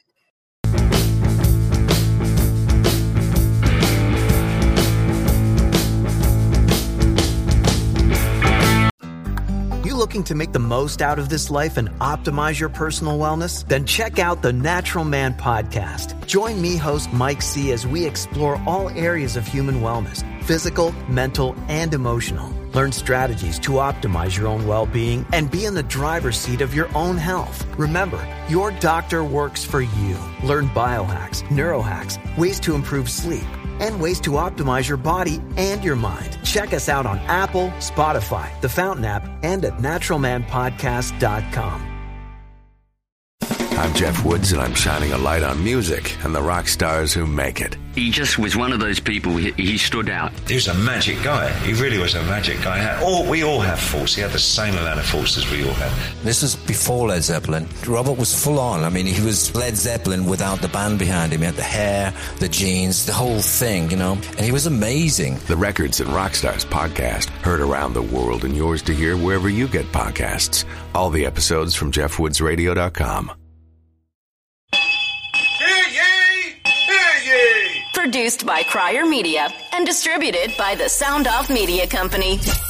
Looking to make the most out of this life and optimize your personal wellness? Then check out the Natural Man Podcast. Join me, host Mike C., as we explore all areas of human wellness, physical, mental, and emotional. Learn strategies to optimize your own well-being and be in the driver's seat of your own health. Remember, your doctor works for you. Learn biohacks, neurohacks, ways to improve sleep, and ways to optimize your body and your mind. Check us out on Apple, Spotify, the Fountain app, and at natural man podcast dot com. I'm Jeff Woods, and I'm shining a light on music and the rock stars who make it. He just was one of those people, he, he stood out. He was a magic guy. He really was a magic guy. Had, all, we all have faults. He had the same amount of faults as we all had. This was before Led Zeppelin. Robert was full on. I mean, he was Led Zeppelin without the band behind him. He had the hair, the jeans, the whole thing, you know, and he was amazing. The Records and Rockstars podcast, heard around the world and yours to hear wherever you get podcasts. All the episodes from jeff woods radio dot com. Hear ye! Hear ye! produced by Crier Media and distributed by the Sound Off Media Company.